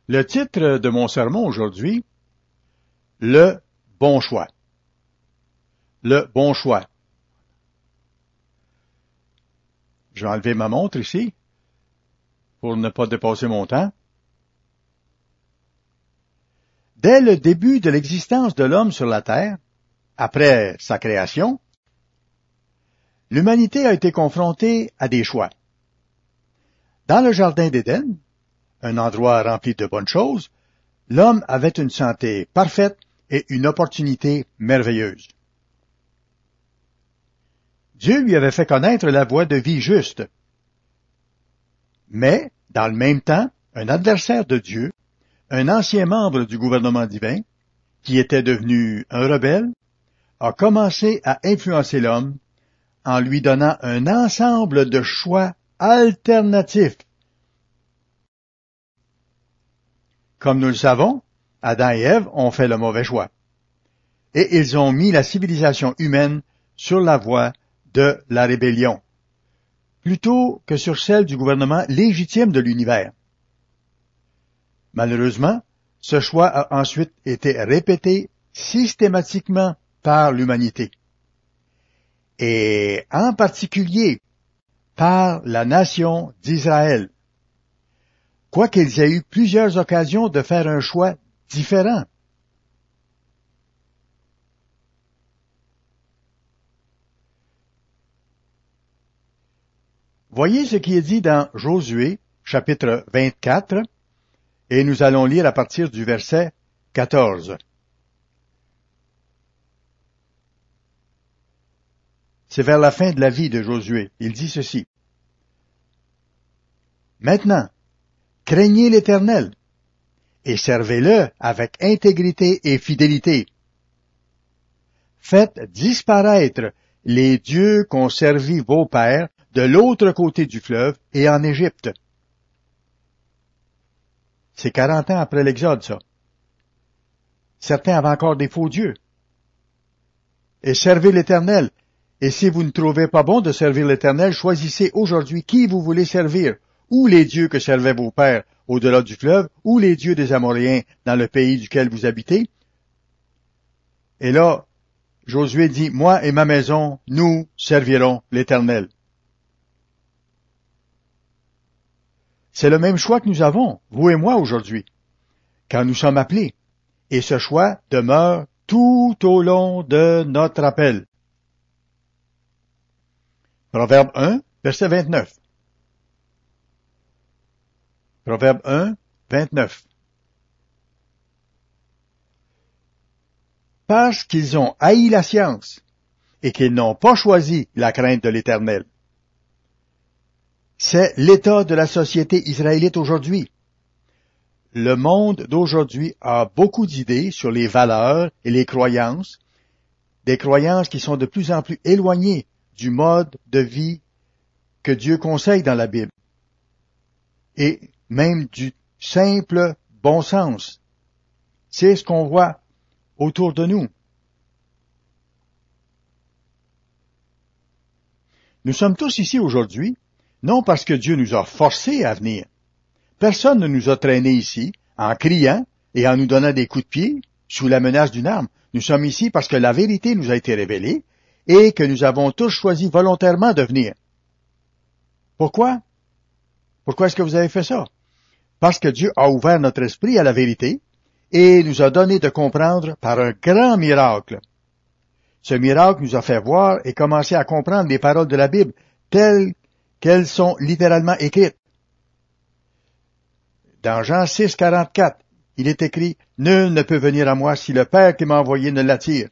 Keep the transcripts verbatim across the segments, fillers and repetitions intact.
Le titre de mon sermon aujourd'hui, le bon choix. Le bon choix. Je vais enlever ma montre ici pour ne pas dépasser mon temps. Dès le début de l'existence de l'homme sur la terre, après sa création, l'humanité a été confrontée à des choix. Dans le jardin d'Éden, un endroit rempli de bonnes choses, l'homme avait une santé parfaite et une opportunité merveilleuse. Dieu lui avait fait connaître la voie de vie juste. Mais, dans le même temps, un adversaire de Dieu, un ancien membre du gouvernement divin, qui était devenu un rebelle, a commencé à influencer l'homme en lui donnant un ensemble de choix alternatifs. Comme nous le savons, Adam et Ève ont fait le mauvais choix. Et ils ont mis la civilisation humaine sur la voie de la rébellion, plutôt que sur celle du gouvernement légitime de l'univers. Malheureusement, ce choix a ensuite été répété systématiquement par l'humanité, et en particulier par la nation d'Israël, quoiqu'ils aient eu plusieurs occasions de faire un choix différent. Voyez ce qui est dit dans Josué, chapitre vingt-quatre, et nous allons lire à partir du verset quatorze. C'est vers la fin de la vie de Josué. Il dit ceci. Maintenant, craignez l'Éternel et servez-le avec intégrité et fidélité. Faites disparaître les dieux qu'ont servi vos pères de l'autre côté du fleuve et en Égypte. C'est quarante ans après l'Exode, ça. Certains avaient encore des faux dieux. Et servez l'Éternel. Et si vous ne trouvez pas bon de servir l'Éternel, choisissez aujourd'hui qui vous voulez servir, ou les dieux que servaient vos pères au-delà du fleuve, ou les dieux des Amoréens dans le pays duquel vous habitez. Et là, Josué dit, moi et ma maison, nous servirons l'Éternel. C'est le même choix que nous avons, vous et moi aujourd'hui, quand nous sommes appelés. Et ce choix demeure tout au long de notre appel. Proverbe un, verset vingt-neuf. Proverbe un, vingt-neuf. Parce qu'ils ont haï la science et qu'ils n'ont pas choisi la crainte de l'Éternel. C'est l'état de la société israélite aujourd'hui. Le monde d'aujourd'hui a beaucoup d'idées sur les valeurs et les croyances, des croyances qui sont de plus en plus éloignées du mode de vie que Dieu conseille dans la Bible, et même du simple bon sens. C'est ce qu'on voit autour de nous. Nous sommes tous ici aujourd'hui, non parce que Dieu nous a forcés à venir. Personne ne nous a traînés ici en criant et en nous donnant des coups de pied sous la menace d'une arme. Nous sommes ici parce que la vérité nous a été révélée et que nous avons tous choisi volontairement de venir. Pourquoi? Pourquoi est-ce que vous avez fait ça? Parce que Dieu a ouvert notre esprit à la vérité et nous a donné de comprendre par un grand miracle. Ce miracle nous a fait voir et commencer à comprendre les paroles de la Bible telles qu'elles sont littéralement écrites. Dans Jean six, quarante-quatre, il est écrit « Nul ne peut venir à moi si le Père qui m'a envoyé ne l'attire.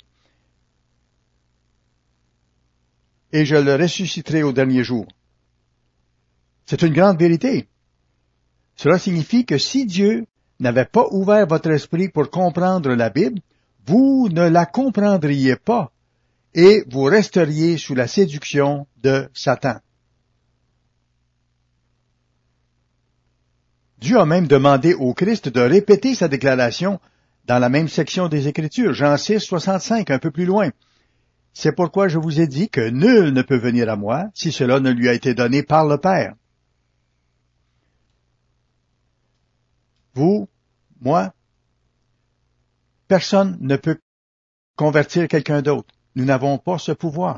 Et je le ressusciterai au dernier jour. » C'est une grande vérité. Cela signifie que si Dieu n'avait pas ouvert votre esprit pour comprendre la Bible, vous ne la comprendriez pas et vous resteriez sous la séduction de Satan. Dieu a même demandé au Christ de répéter sa déclaration dans la même section des Écritures, Jean six, soixante-cinq, un peu plus loin. C'est pourquoi je vous ai dit que nul ne peut venir à moi si cela ne lui a été donné par le Père. Vous moi, personne ne peut convertir quelqu'un d'autre. Nous n'avons pas ce pouvoir.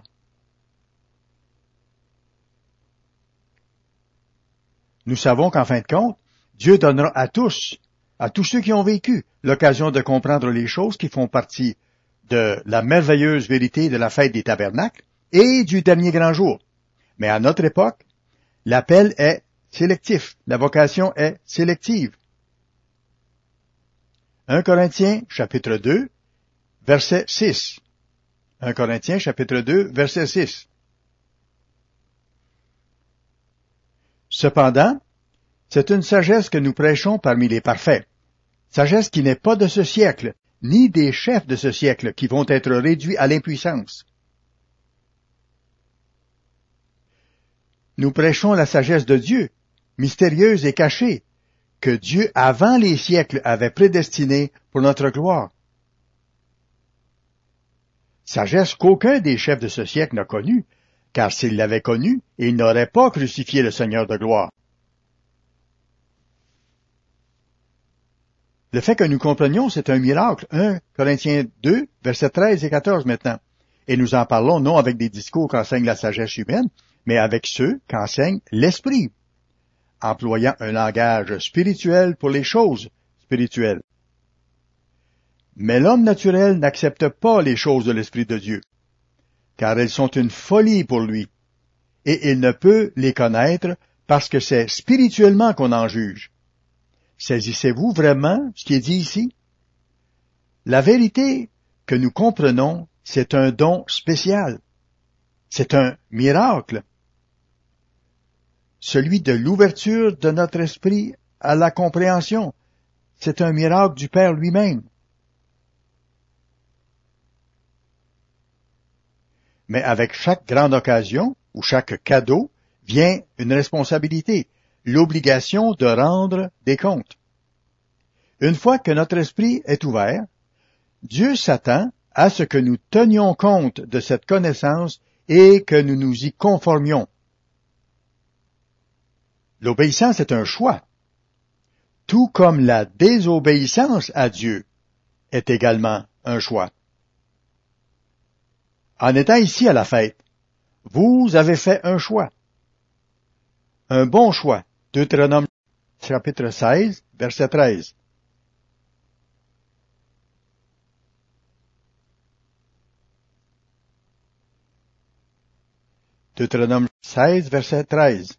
Nous savons qu'en fin de compte, Dieu donnera à tous, à tous ceux qui ont vécu, l'occasion de comprendre les choses qui font partie de la merveilleuse vérité de la fête des tabernacles et du dernier grand jour. Mais à notre époque, l'appel est sélectif, la vocation est sélective. un Corinthiens, chapitre deux, verset six. un Corinthiens, chapitre deux, verset six. Cependant, c'est une sagesse que nous prêchons parmi les parfaits, sagesse qui n'est pas de ce siècle, ni des chefs de ce siècle qui vont être réduits à l'impuissance. Nous prêchons la sagesse de Dieu, mystérieuse et cachée, que Dieu avant les siècles avait prédestinée pour notre gloire. Sagesse qu'aucun des chefs de ce siècle n'a connue, car s'il l'avait connue, il n'aurait pas crucifié le Seigneur de gloire. Le fait que nous comprenions, c'est un miracle. un Corinthiens deux, versets treize et quatorze maintenant. Et nous en parlons non avec des discours qu'enseigne la sagesse humaine, mais avec ceux qu'enseigne l'Esprit, employant un langage spirituel pour les choses spirituelles. Mais l'homme naturel n'accepte pas les choses de l'Esprit de Dieu, car elles sont une folie pour lui, et il ne peut les connaître parce que c'est spirituellement qu'on en juge. Saisissez-vous vraiment ce qui est dit ici? La vérité que nous comprenons, c'est un don spécial. C'est un miracle. Celui de l'ouverture de notre esprit à la compréhension. C'est un miracle du Père lui-même. Mais avec chaque grande occasion ou chaque cadeau vient une responsabilité, l'obligation de rendre des comptes. Une fois que notre esprit est ouvert, Dieu s'attend à ce que nous tenions compte de cette connaissance et que nous nous y conformions. L'obéissance est un choix, tout comme la désobéissance à Dieu est également un choix. En étant ici à la fête, vous avez fait un choix. Un bon choix. Deutéronome chapitre seize, verset treize. Deutéronome seize, verset treize.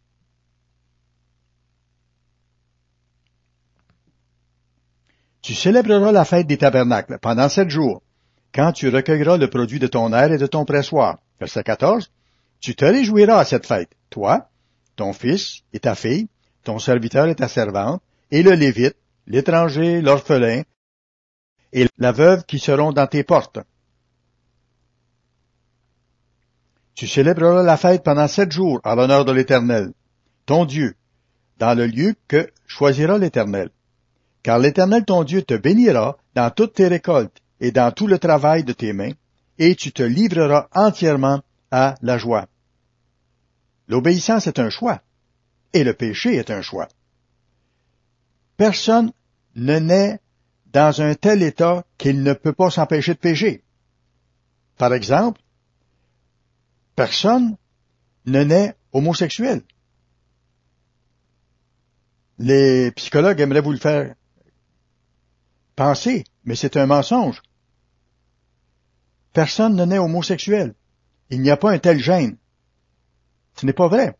Tu célébreras la fête des tabernacles pendant sept jours, quand tu recueilleras le produit de ton aire et de ton pressoir. Verset quatorze. Tu te réjouiras à cette fête, toi, ton fils et ta fille, ton serviteur et ta servante, et le Lévite, l'étranger, l'orphelin, et la veuve qui seront dans tes portes. Tu célébreras la fête pendant sept jours à l'honneur de l'Éternel, ton Dieu, dans le lieu que choisira l'Éternel. Car l'Éternel ton Dieu te bénira dans toutes tes récoltes et dans tout le travail de tes mains, et tu te livreras entièrement à la joie. L'obéissance est un choix, et le péché est un choix. Personne ne naît dans un tel état qu'il ne peut pas s'empêcher de pécher. Par exemple, personne ne naît homosexuel. Les psychologues aimeraient vous le faire penser, mais c'est un mensonge. Personne ne naît homosexuel. Il n'y a pas un tel gène. Ce n'est pas vrai.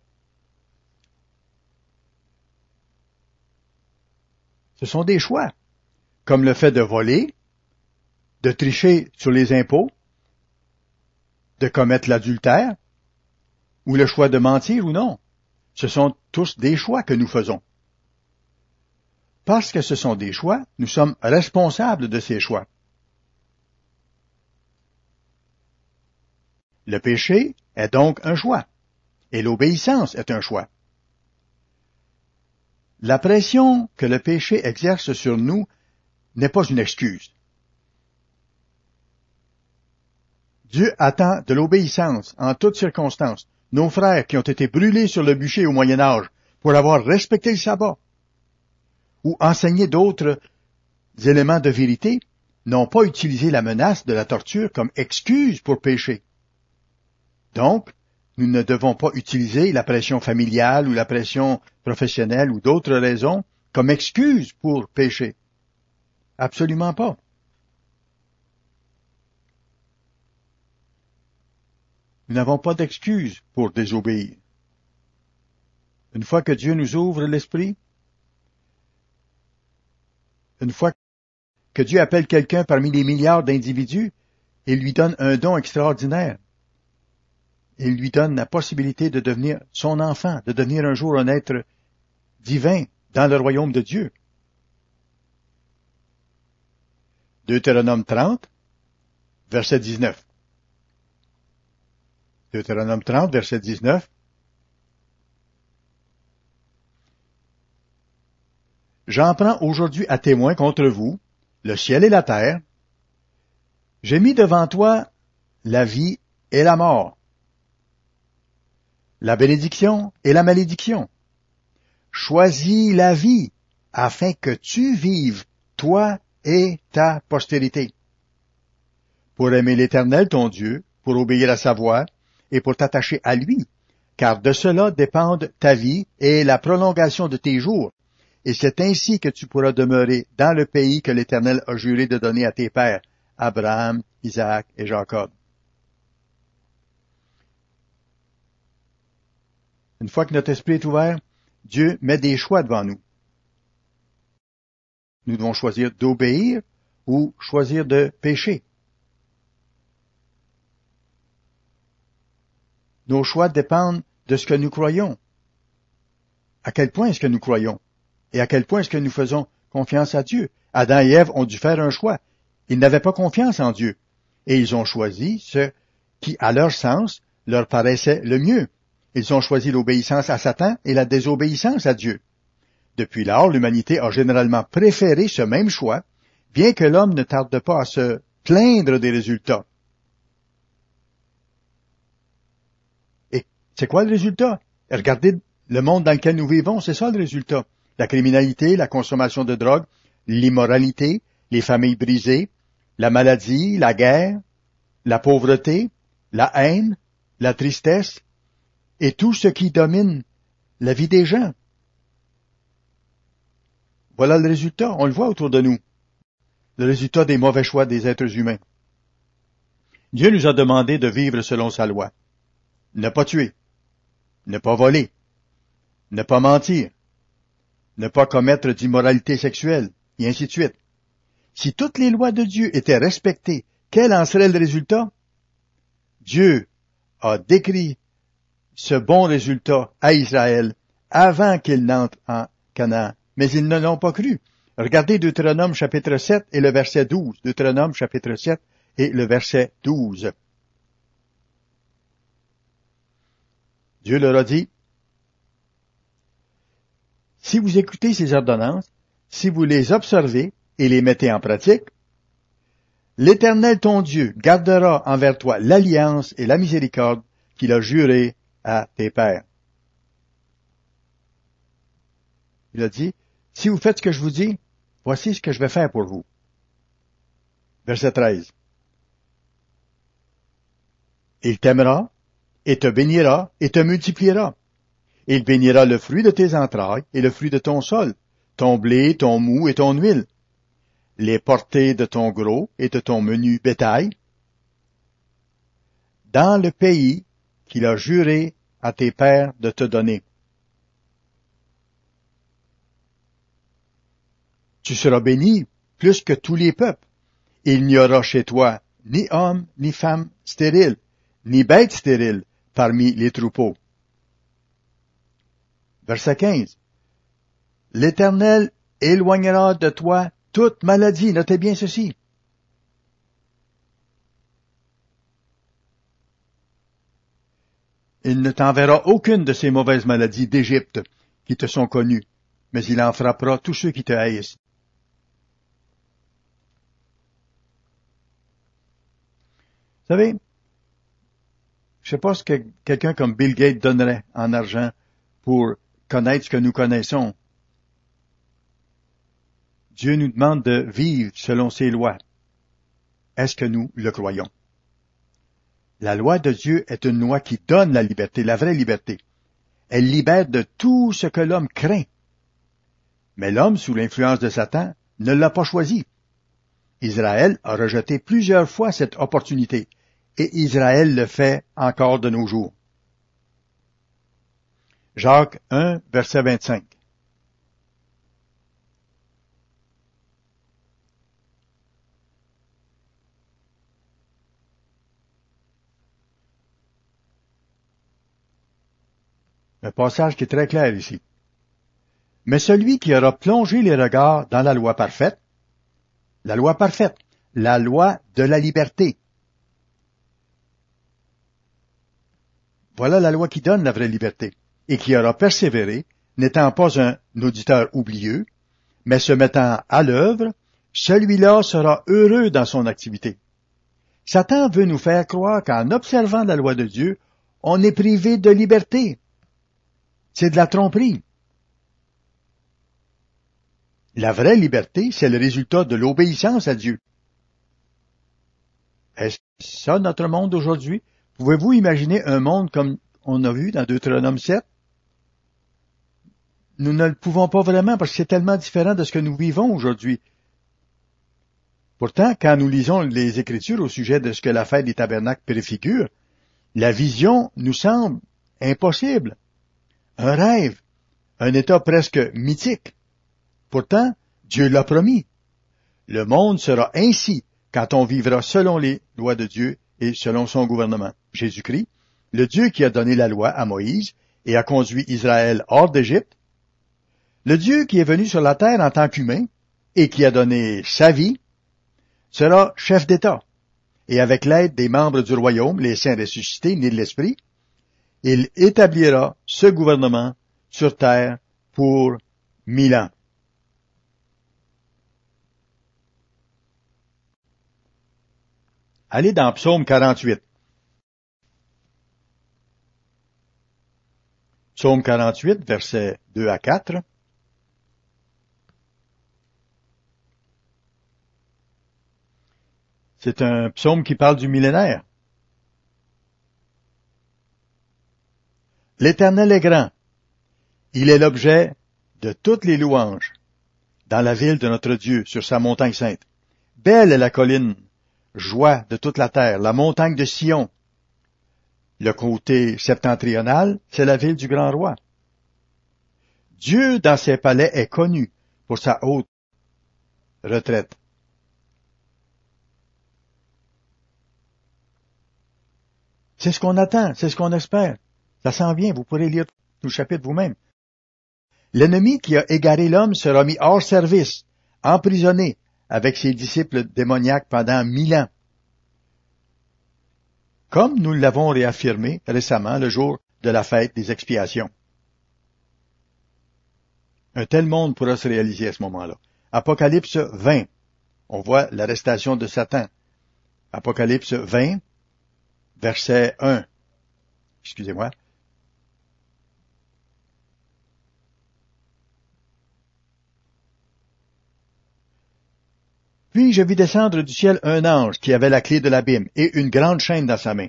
Ce sont des choix, comme le fait de voler, de tricher sur les impôts, de commettre l'adultère, ou le choix de mentir ou non. Ce sont tous des choix que nous faisons. Parce que ce sont des choix, nous sommes responsables de ces choix. Le péché est donc un choix, et l'obéissance est un choix. La pression que le péché exerce sur nous n'est pas une excuse. Dieu attend de l'obéissance en toutes circonstances. Nos frères qui ont été brûlés sur le bûcher au Moyen Âge pour avoir respecté le sabbat, ou enseigné d'autres éléments de vérité n'ont pas utilisé la menace de la torture comme excuse pour pécher. Donc, nous ne devons pas utiliser la pression familiale ou la pression professionnelle ou d'autres raisons comme excuse pour pécher. Absolument pas. Nous n'avons pas d'excuse pour désobéir. Une fois que Dieu nous ouvre l'esprit, une fois que Dieu appelle quelqu'un parmi les milliards d'individus, il lui donne un don extraordinaire. Il lui donne la possibilité de devenir son enfant, de devenir un jour un être divin dans le royaume de Dieu. Deutéronome trente, verset dix-neuf. Deutéronome trente, verset dix-neuf. J'en prends aujourd'hui à témoin contre vous, le ciel et la terre. J'ai mis devant toi la vie et la mort, la bénédiction et la malédiction. Choisis la vie, afin que tu vives, toi et ta postérité, pour aimer l'Éternel ton Dieu, pour obéir à sa voix, et pour t'attacher à lui, car de cela dépendent ta vie et la prolongation de tes jours. Et c'est ainsi que tu pourras demeurer dans le pays que l'Éternel a juré de donner à tes pères, Abraham, Isaac et Jacob. Une fois que notre esprit est ouvert, Dieu met des choix devant nous. Nous devons choisir d'obéir ou choisir de pécher. Nos choix dépendent de ce que nous croyons. À quel point est-ce que nous croyons? Et à quel point est-ce que nous faisons confiance à Dieu? Adam et Ève ont dû faire un choix. Ils n'avaient pas confiance en Dieu. Et ils ont choisi ce qui, à leur sens, leur paraissait le mieux. Ils ont choisi l'obéissance à Satan et la désobéissance à Dieu. Depuis lors, l'humanité a généralement préféré ce même choix, bien que l'homme ne tarde pas à se plaindre des résultats. Et c'est quoi le résultat? Regardez le monde dans lequel nous vivons, c'est ça le résultat. La criminalité, la consommation de drogue, l'immoralité, les familles brisées, la maladie, la guerre, la pauvreté, la haine, la tristesse, et tout ce qui domine la vie des gens. Voilà le résultat, on le voit autour de nous. Le résultat des mauvais choix des êtres humains. Dieu nous a demandé de vivre selon sa loi. Ne pas tuer, ne pas voler, ne pas mentir, ne pas commettre d'immoralité sexuelle, et ainsi de suite. Si toutes les lois de Dieu étaient respectées, quel en serait le résultat? Dieu a décrit ce bon résultat à Israël avant qu'il n'entre en Canaan, mais ils ne l'ont pas cru. Regardez Deutéronome chapitre sept et le verset douze. Deutéronome chapitre sept et le verset douze. Dieu leur a dit, « Si vous écoutez ces ordonnances, si vous les observez et les mettez en pratique, l'Éternel ton Dieu gardera envers toi l'alliance et la miséricorde qu'il a juré à tes pères. » Il a dit, « Si vous faites ce que je vous dis, voici ce que je vais faire pour vous. » Verset treize. « Il t'aimera, et te bénira, et te multipliera. Il bénira le fruit de tes entrailles et le fruit de ton sol, ton blé, ton mou et ton huile, les portées de ton gros et de ton menu bétail, dans le pays qu'il a juré à tes pères de te donner. Tu seras béni plus que tous les peuples. Il n'y aura chez toi ni homme, ni femme stérile, ni bête stérile parmi les troupeaux. Verset quinze. L'Éternel éloignera de toi toute maladie. Notez bien ceci. Il ne t'enverra aucune de ces mauvaises maladies d'Égypte qui te sont connues, mais il en frappera tous ceux qui te haïssent. Vous savez, je ne sais pas ce que quelqu'un comme Bill Gates donnerait en argent pour connaître ce que nous connaissons. Dieu nous demande de vivre selon ses lois. Est-ce que nous le croyons? La loi de Dieu est une loi qui donne la liberté, la vraie liberté. Elle libère de tout ce que l'homme craint. Mais l'homme, sous l'influence de Satan, ne l'a pas choisi. Israël a rejeté plusieurs fois cette opportunité, et Israël le fait encore de nos jours. Jacques un, verset vingt-cinq. Un passage qui est très clair ici. Mais celui qui aura plongé les regards dans la loi parfaite, la loi parfaite, la loi de la liberté. Voilà la loi qui donne la vraie liberté, et qui aura persévéré, n'étant pas un auditeur oublieux, mais se mettant à l'œuvre, celui-là sera heureux dans son activité. Satan veut nous faire croire qu'en observant la loi de Dieu, on est privé de liberté. C'est de la tromperie. La vraie liberté, c'est le résultat de l'obéissance à Dieu. Est-ce ça notre monde aujourd'hui? Pouvez-vous imaginer un monde comme on a vu dans Deutéronome sept? Nous ne le pouvons pas vraiment parce que c'est tellement différent de ce que nous vivons aujourd'hui. Pourtant, quand nous lisons les Écritures au sujet de ce que la fête des tabernacles préfigure, la vision nous semble impossible. Un rêve, un état presque mythique. Pourtant, Dieu l'a promis. Le monde sera ainsi quand on vivra selon les lois de Dieu et selon son gouvernement. Jésus-Christ, le Dieu qui a donné la loi à Moïse et a conduit Israël hors d'Égypte, le Dieu qui est venu sur la terre en tant qu'humain et qui a donné sa vie, sera chef d'État. Et avec l'aide des membres du royaume, les saints ressuscités, nés de l'Esprit, il établira ce gouvernement sur terre pour mille ans. Allez dans Psaume quarante-huit. Psaume quarante-huit, versets deux à quatre. C'est un psaume qui parle du millénaire. L'Éternel est grand. Il est l'objet de toutes les louanges dans la ville de notre Dieu, sur sa montagne sainte. Belle est la colline, joie de toute la terre, la montagne de Sion. Le côté septentrional, c'est la ville du grand roi. Dieu dans ses palais est connu pour sa haute retraite. C'est ce qu'on attend, c'est ce qu'on espère. Ça s'en vient, vous pourrez lire tout le chapitre vous-même. L'ennemi qui a égaré l'homme sera mis hors service, emprisonné avec ses disciples démoniaques pendant mille ans. Comme nous l'avons réaffirmé récemment le jour de la fête des expiations. Un tel monde pourra se réaliser à ce moment-là. Apocalypse vingt, on voit l'arrestation de Satan. Apocalypse vingt, verset un. Excusez-moi. Puis je vis descendre du ciel un ange qui avait la clé de l'abîme et une grande chaîne dans sa main.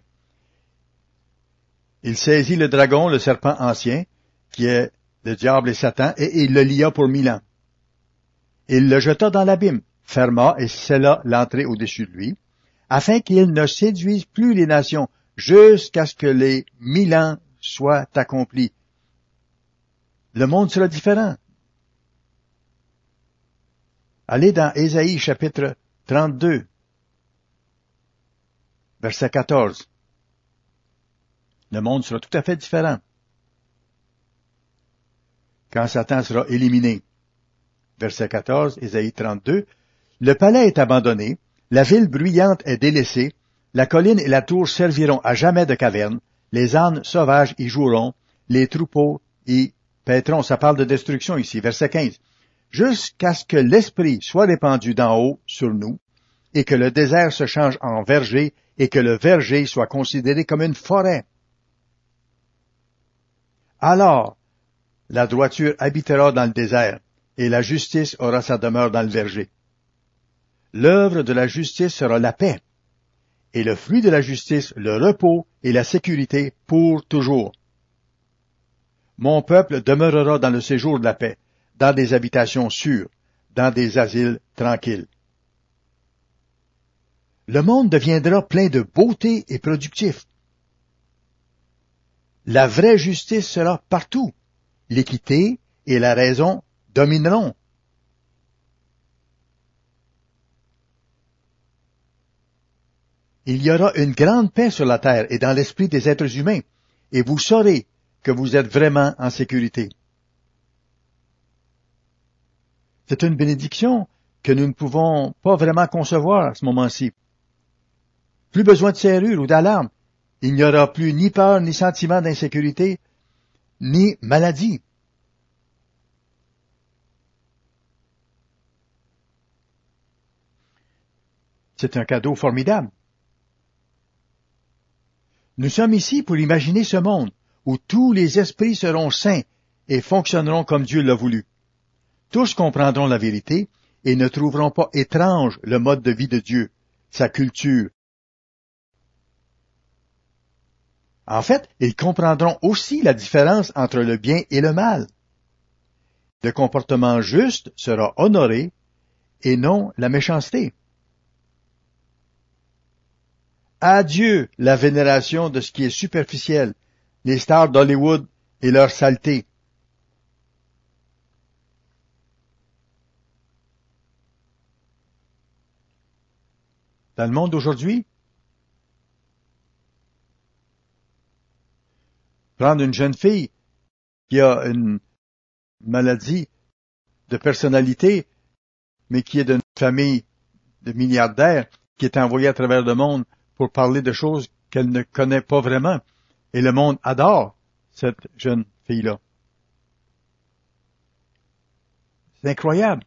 Il saisit le dragon, le serpent ancien, qui est le diable et Satan, et il le lia pour mille ans. Il le jeta dans l'abîme, ferma et scella l'entrée au-dessus de lui, afin qu'il ne séduise plus les nations, jusqu'à ce que les mille ans soient accomplis. Le monde sera différent. Allez dans Ésaïe chapitre trente-deux, verset quatorze. Le monde sera tout à fait différent quand Satan sera éliminé. Verset quatorze, Ésaïe trente-deux. Le palais est abandonné, la ville bruyante est délaissée, la colline et la tour serviront à jamais de caverne, les ânes sauvages y joueront, les troupeaux y paîtront. Ça parle de destruction ici. Verset quinze. Jusqu'à ce que l'Esprit soit répandu d'en haut sur nous, et que le désert se change en verger, et que le verger soit considéré comme une forêt. Alors, la droiture habitera dans le désert, et la justice aura sa demeure dans le verger. L'œuvre de la justice sera la paix, et le fruit de la justice, le repos et la sécurité pour toujours. Mon peuple demeurera dans le séjour de la paix, dans des habitations sûres, dans des asiles tranquilles. Le monde deviendra plein de beauté et productif. La vraie justice sera partout. L'équité et la raison domineront. Il y aura une grande paix sur la terre et dans l'esprit des êtres humains, et vous saurez que vous êtes vraiment en sécurité. C'est une bénédiction que nous ne pouvons pas vraiment concevoir à ce moment-ci. Plus besoin de serrure ou d'alarme. Il n'y aura plus ni peur, ni sentiment d'insécurité, ni maladie. C'est un cadeau formidable. Nous sommes ici pour imaginer ce monde où tous les esprits seront saints et fonctionneront comme Dieu l'a voulu. Tous comprendront la vérité et ne trouveront pas étrange le mode de vie de Dieu, sa culture. En fait, ils comprendront aussi la différence entre le bien et le mal. Le comportement juste sera honoré et non la méchanceté. Adieu la vénération de ce qui est superficiel, les stars d'Hollywood et leur saleté. Dans le monde d'aujourd'hui, prendre une jeune fille qui a une maladie de personnalité, mais qui est d'une famille de milliardaires, qui est envoyée à travers le monde pour parler de choses qu'elle ne connaît pas vraiment. Et le monde adore cette jeune fille-là. C'est incroyable.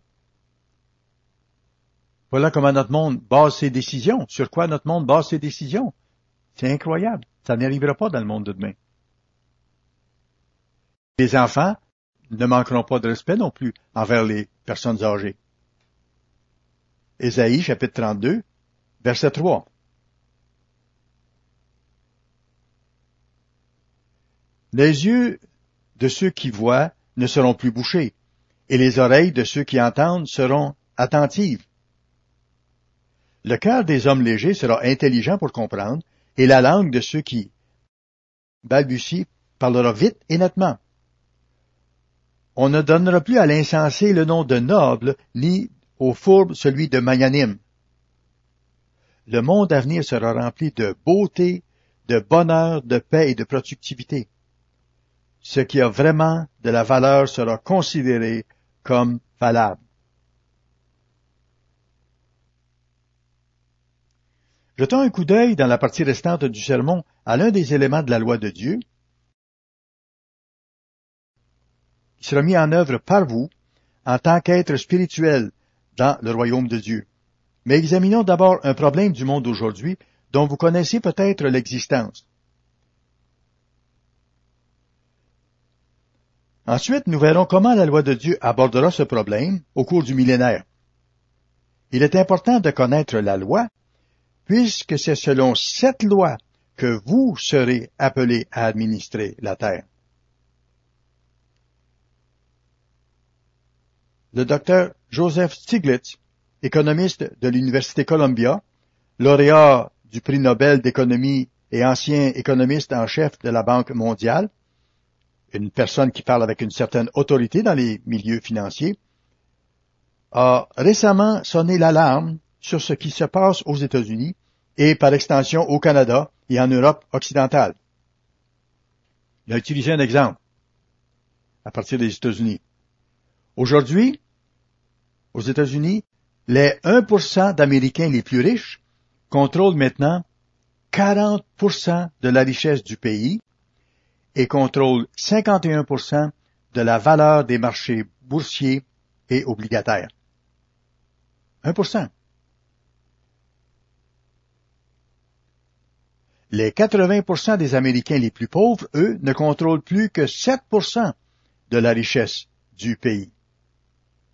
Voilà comment notre monde base ses décisions. Sur quoi notre monde base ses décisions. C'est incroyable. Ça n'arrivera pas dans le monde de demain. Les enfants ne manqueront pas de respect non plus envers les personnes âgées. Ésaïe, chapitre trente-deux, verset trois. Les yeux de ceux qui voient ne seront plus bouchés, et les oreilles de ceux qui entendent seront attentives. Le cœur des hommes légers sera intelligent pour comprendre, et la langue de ceux qui balbutient parlera vite et nettement. On ne donnera plus à l'insensé le nom de noble, ni au fourbe celui de magnanime. Le monde à venir sera rempli de beauté, de bonheur, de paix et de productivité. Ce qui a vraiment de la valeur sera considéré comme valable. Jetons un coup d'œil dans la partie restante du sermon à l'un des éléments de la loi de Dieu, qui sera mis en œuvre par vous en tant qu'être spirituel dans le royaume de Dieu. Mais examinons d'abord un problème du monde d'aujourd'hui dont vous connaissez peut-être l'existence. Ensuite, nous verrons comment la loi de Dieu abordera ce problème au cours du millénaire. Il est important de connaître la loi, puisque c'est selon cette loi que vous serez appelés à administrer la terre. Le docteur Joseph Stiglitz, économiste de l'Université Columbia, lauréat du prix Nobel d'économie et ancien économiste en chef de la Banque mondiale, une personne qui parle avec une certaine autorité dans les milieux financiers, a récemment sonné l'alarme sur ce qui se passe aux États-Unis et par extension au Canada et en Europe occidentale. Il a utilisé un exemple à partir des États-Unis. Aujourd'hui, aux États-Unis, les un pour cent d'Américains les plus riches contrôlent maintenant quarante pour cent de la richesse du pays et contrôlent cinquante et un pour cent de la valeur des marchés boursiers et obligataires. un pour cent. Les quatre-vingts pour cent des Américains les plus pauvres, eux, ne contrôlent plus que sept pour cent de la richesse du pays.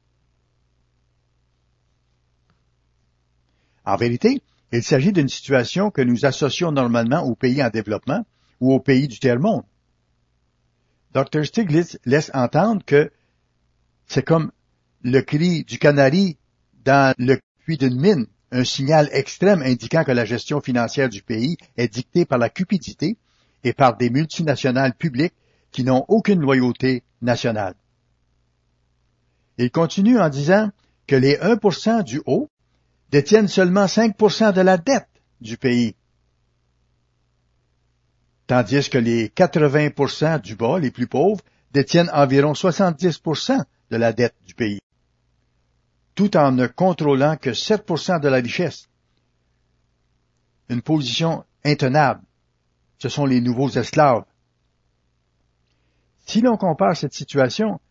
En vérité, il s'agit d'une situation que nous associons normalement aux pays en développement ou aux pays du tiers-monde. docteur Stiglitz laisse entendre que c'est comme le cri du canari dans le puits d'une mine, un signal extrême indiquant que la gestion financière du pays est dictée par la cupidité et par des multinationales publiques qui n'ont aucune loyauté nationale. Il continue en disant que les un pour cent du haut détiennent seulement cinq pour cent de la dette du pays, tandis que les quatre-vingts pour cent du bas, les plus pauvres, détiennent environ soixante-dix pour cent de la dette du pays, tout en ne contrôlant que sept pour cent de la richesse. Une position intenable. Ce sont les nouveaux esclaves. Si l'on compare cette situation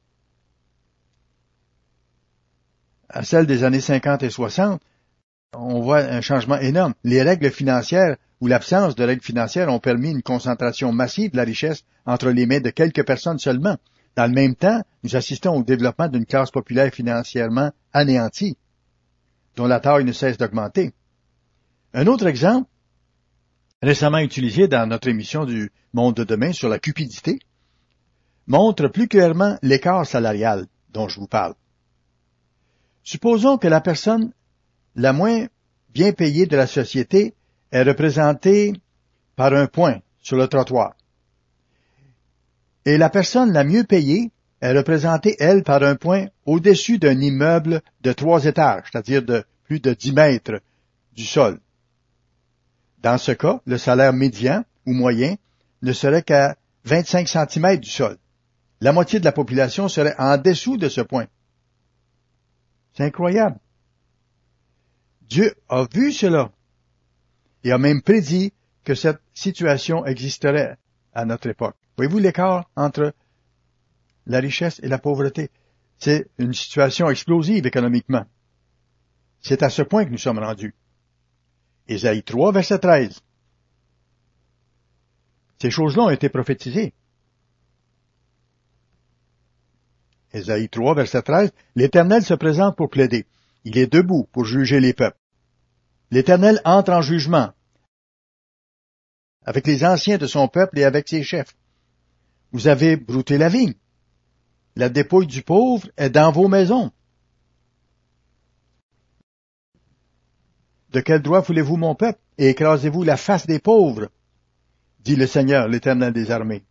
à celle des années cinquante et soixante, on voit un changement énorme. Les règles financières ou l'absence de règles financières ont permis une concentration massive de la richesse entre les mains de quelques personnes seulement. Dans le même temps, nous assistons au développement d'une classe populaire financièrement anéantie, dont la taille ne cesse d'augmenter. Un autre exemple, récemment utilisé dans notre émission du Monde de demain sur la cupidité, montre plus clairement l'écart salarial dont je vous parle. Supposons que la personne la moins bien payée de la société est représentée par un point sur le trottoir. Et la personne la mieux payée est représentée, elle, par un point au-dessus d'un immeuble de trois étages, c'est-à-dire de plus de dix mètres du sol. Dans ce cas, le salaire médian ou moyen ne serait qu'à vingt-cinq centimètres du sol. La moitié de la population serait en dessous de ce point. C'est incroyable. Dieu a vu cela et a même prédit que cette situation existerait à notre époque. Voyez-vous l'écart entre la richesse et la pauvreté? C'est une situation explosive économiquement. C'est à ce point que nous sommes rendus. Ésaïe trois, verset treize. Ces choses-là ont été prophétisées. Ésaïe trois, verset treize, l'Éternel se présente pour plaider. Il est debout pour juger les peuples. L'Éternel entre en jugement avec les anciens de son peuple et avec ses chefs. Vous avez brouté la vigne. La dépouille du pauvre est dans vos maisons. De quel droit voulez-vous mon peuple, et écrasez-vous la face des pauvres, dit le Seigneur, l'Éternel des armées.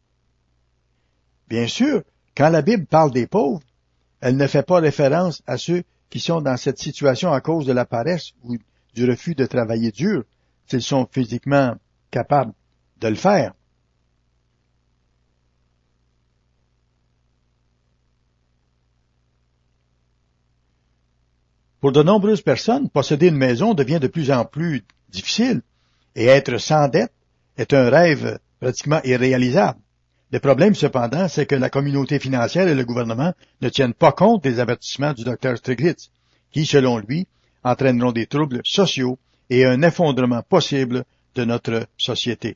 Bien sûr, quand la Bible parle des pauvres, elle ne fait pas référence à ceux qui sont dans cette situation à cause de la paresse ou du refus de travailler dur, s'ils sont physiquement capables de le faire. Pour de nombreuses personnes, posséder une maison devient de plus en plus difficile, et être sans dette est un rêve pratiquement irréalisable. Le problème, cependant, c'est que la communauté financière et le gouvernement ne tiennent pas compte des avertissements du docteur Stiglitz, qui, selon lui, entraîneront des troubles sociaux et un effondrement possible de notre société.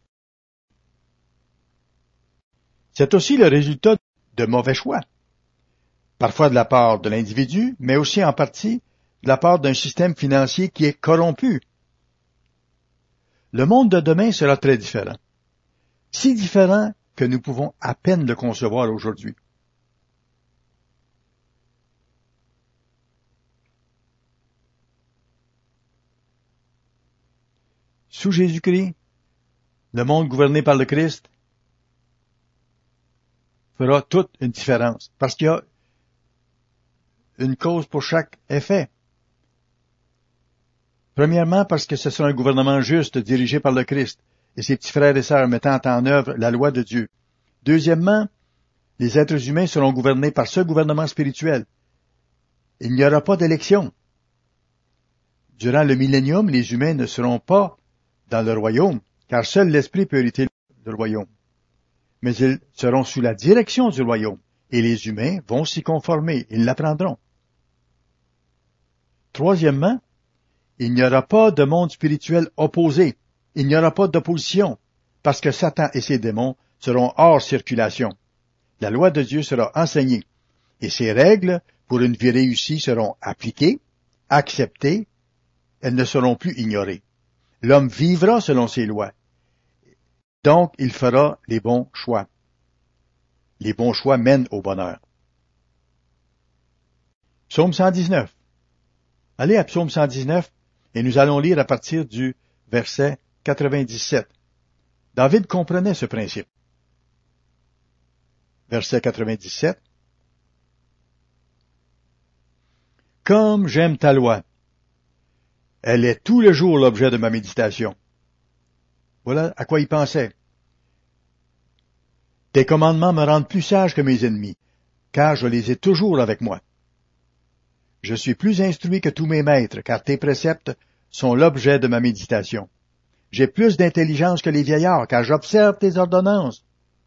C'est aussi le résultat de mauvais choix, parfois de la part de l'individu, mais aussi en partie de la part d'un système financier qui est corrompu. Le monde de demain sera très différent, si différent que nous pouvons à peine le concevoir aujourd'hui. Sous Jésus-Christ, le monde gouverné par le Christ fera toute une différence, parce qu'il y a une cause pour chaque effet. Premièrement, parce que ce sera un gouvernement juste dirigé par le Christ et ses petits frères et sœurs mettant en œuvre la loi de Dieu. Deuxièmement, les êtres humains seront gouvernés par ce gouvernement spirituel. Il n'y aura pas d'élection. Durant le millénium, les humains ne seront pas dans le royaume, car seul l'Esprit peut hériter le royaume. Mais ils seront sous la direction du royaume, et les humains vont s'y conformer, ils l'apprendront. Troisièmement, il n'y aura pas de monde spirituel opposé, il n'y aura pas d'opposition, parce que Satan et ses démons seront hors circulation. La loi de Dieu sera enseignée, et ses règles, pour une vie réussie, seront appliquées, acceptées elles ne seront plus ignorées. L'homme vivra selon ses lois. Donc, il fera les bons choix. Les bons choix mènent au bonheur. Psaume cent dix-neuf. Allez à Psaume cent dix-neuf et nous allons lire à partir du verset quatre-vingt-dix-sept. David comprenait ce principe. Verset quatre-vingt-dix-sept. Comme j'aime ta loi, elle est tout le jour l'objet de ma méditation. Voilà à quoi il pensait. Tes commandements me rendent plus sage que mes ennemis, car je les ai toujours avec moi. Je suis plus instruit que tous mes maîtres, car tes préceptes sont l'objet de ma méditation. J'ai plus d'intelligence que les vieillards, car j'observe tes ordonnances.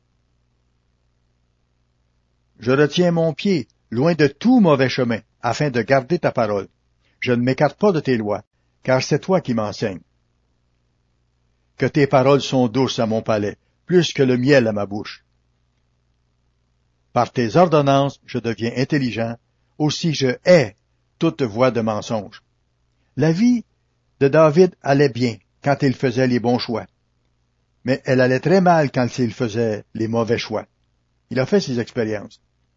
Je retiens mon pied, loin de tout mauvais chemin, afin de garder ta parole. Je ne m'écarte pas de tes lois, car c'est toi qui m'enseignes. Que tes paroles sont douces à mon palais, plus que le miel à ma bouche. Par tes ordonnances, je deviens intelligent, aussi je hais toute voie de mensonge. La vie de David allait bien quand il faisait les bons choix, mais elle allait très mal quand il faisait les mauvais choix. Il a fait ses expériences.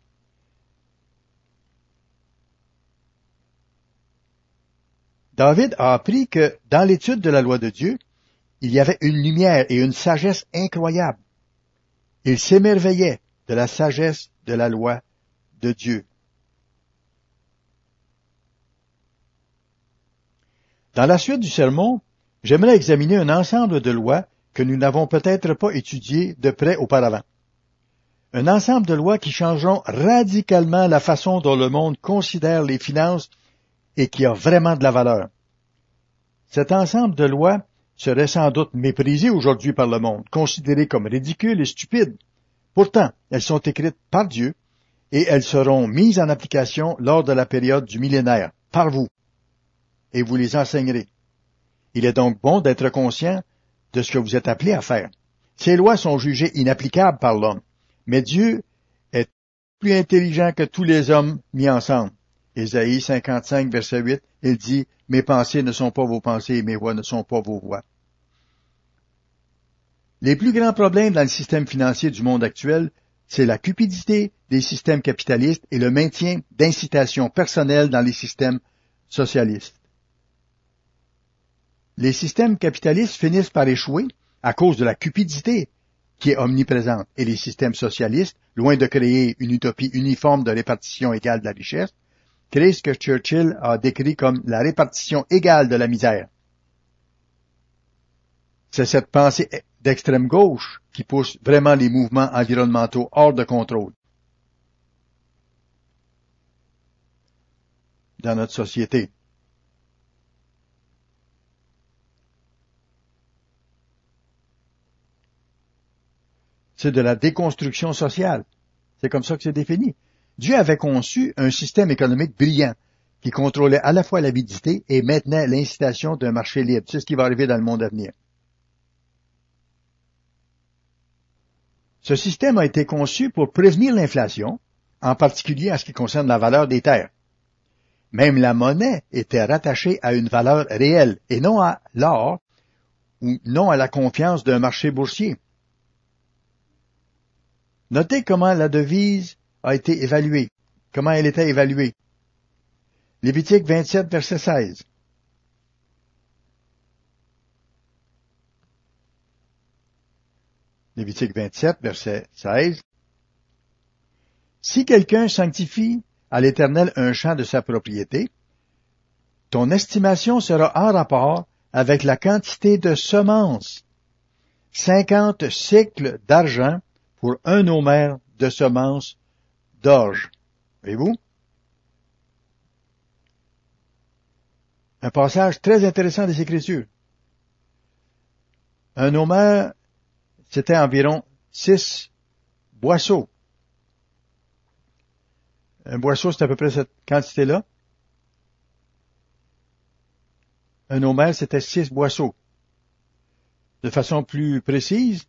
David a appris que dans l'étude de la loi de Dieu, il y avait une lumière et une sagesse incroyables. Il s'émerveillait de la sagesse de la loi de Dieu. Dans la suite du sermon, j'aimerais examiner un ensemble de lois que nous n'avons peut-être pas étudiées de près auparavant. Un ensemble de lois qui changeront radicalement la façon dont le monde considère les finances et qui a vraiment de la valeur. Cet ensemble de lois serait sans doute méprisé aujourd'hui par le monde, considéré comme ridicule et stupide. Pourtant, elles sont écrites par Dieu et elles seront mises en application lors de la période du millénaire, par vous, et vous les enseignerez. Il est donc bon d'être conscient de ce que vous êtes appelés à faire. Ces lois sont jugées inapplicables par l'homme, mais Dieu est plus intelligent que tous les hommes mis ensemble. Ésaïe cinquante-cinq, verset huit, il dit « Mes pensées ne sont pas vos pensées et mes voix ne sont pas vos voix. » Les plus grands problèmes dans le système financier du monde actuel, c'est la cupidité des systèmes capitalistes et le maintien d'incitations personnelles dans les systèmes socialistes. Les systèmes capitalistes finissent par échouer à cause de la cupidité qui est omniprésente, et les systèmes socialistes, loin de créer une utopie uniforme de répartition égale de la richesse, créent ce que Churchill a décrit comme la répartition égale de la misère. C'est cette pensée d'extrême gauche qui pousse vraiment les mouvements environnementaux hors de contrôle dans notre société. C'est de la déconstruction sociale. C'est comme ça que c'est défini. Dieu avait conçu un système économique brillant qui contrôlait à la fois l'avidité et maintenait l'incitation d'un marché libre. C'est ce qui va arriver dans le monde à venir. Ce système a été conçu pour prévenir l'inflation, en particulier en ce qui concerne la valeur des terres. Même la monnaie était rattachée à une valeur réelle et non à l'or ou non à la confiance d'un marché boursier. Notez comment la devise a été évaluée, comment elle était évaluée. Lévitique vingt-sept, verset seize. Lévitique vingt-sept, verset seize. Si quelqu'un sanctifie à l'Éternel un champ de sa propriété, ton estimation sera en rapport avec la quantité de semences. Cinquante cycles d'argent pour un homère de semences d'orge. Voyez-vous? Un passage très intéressant des Écritures. Un homère, c'était environ six boisseaux. Un boisseau, c'est à peu près cette quantité-là. Un homère, c'était six boisseaux. De façon plus précise,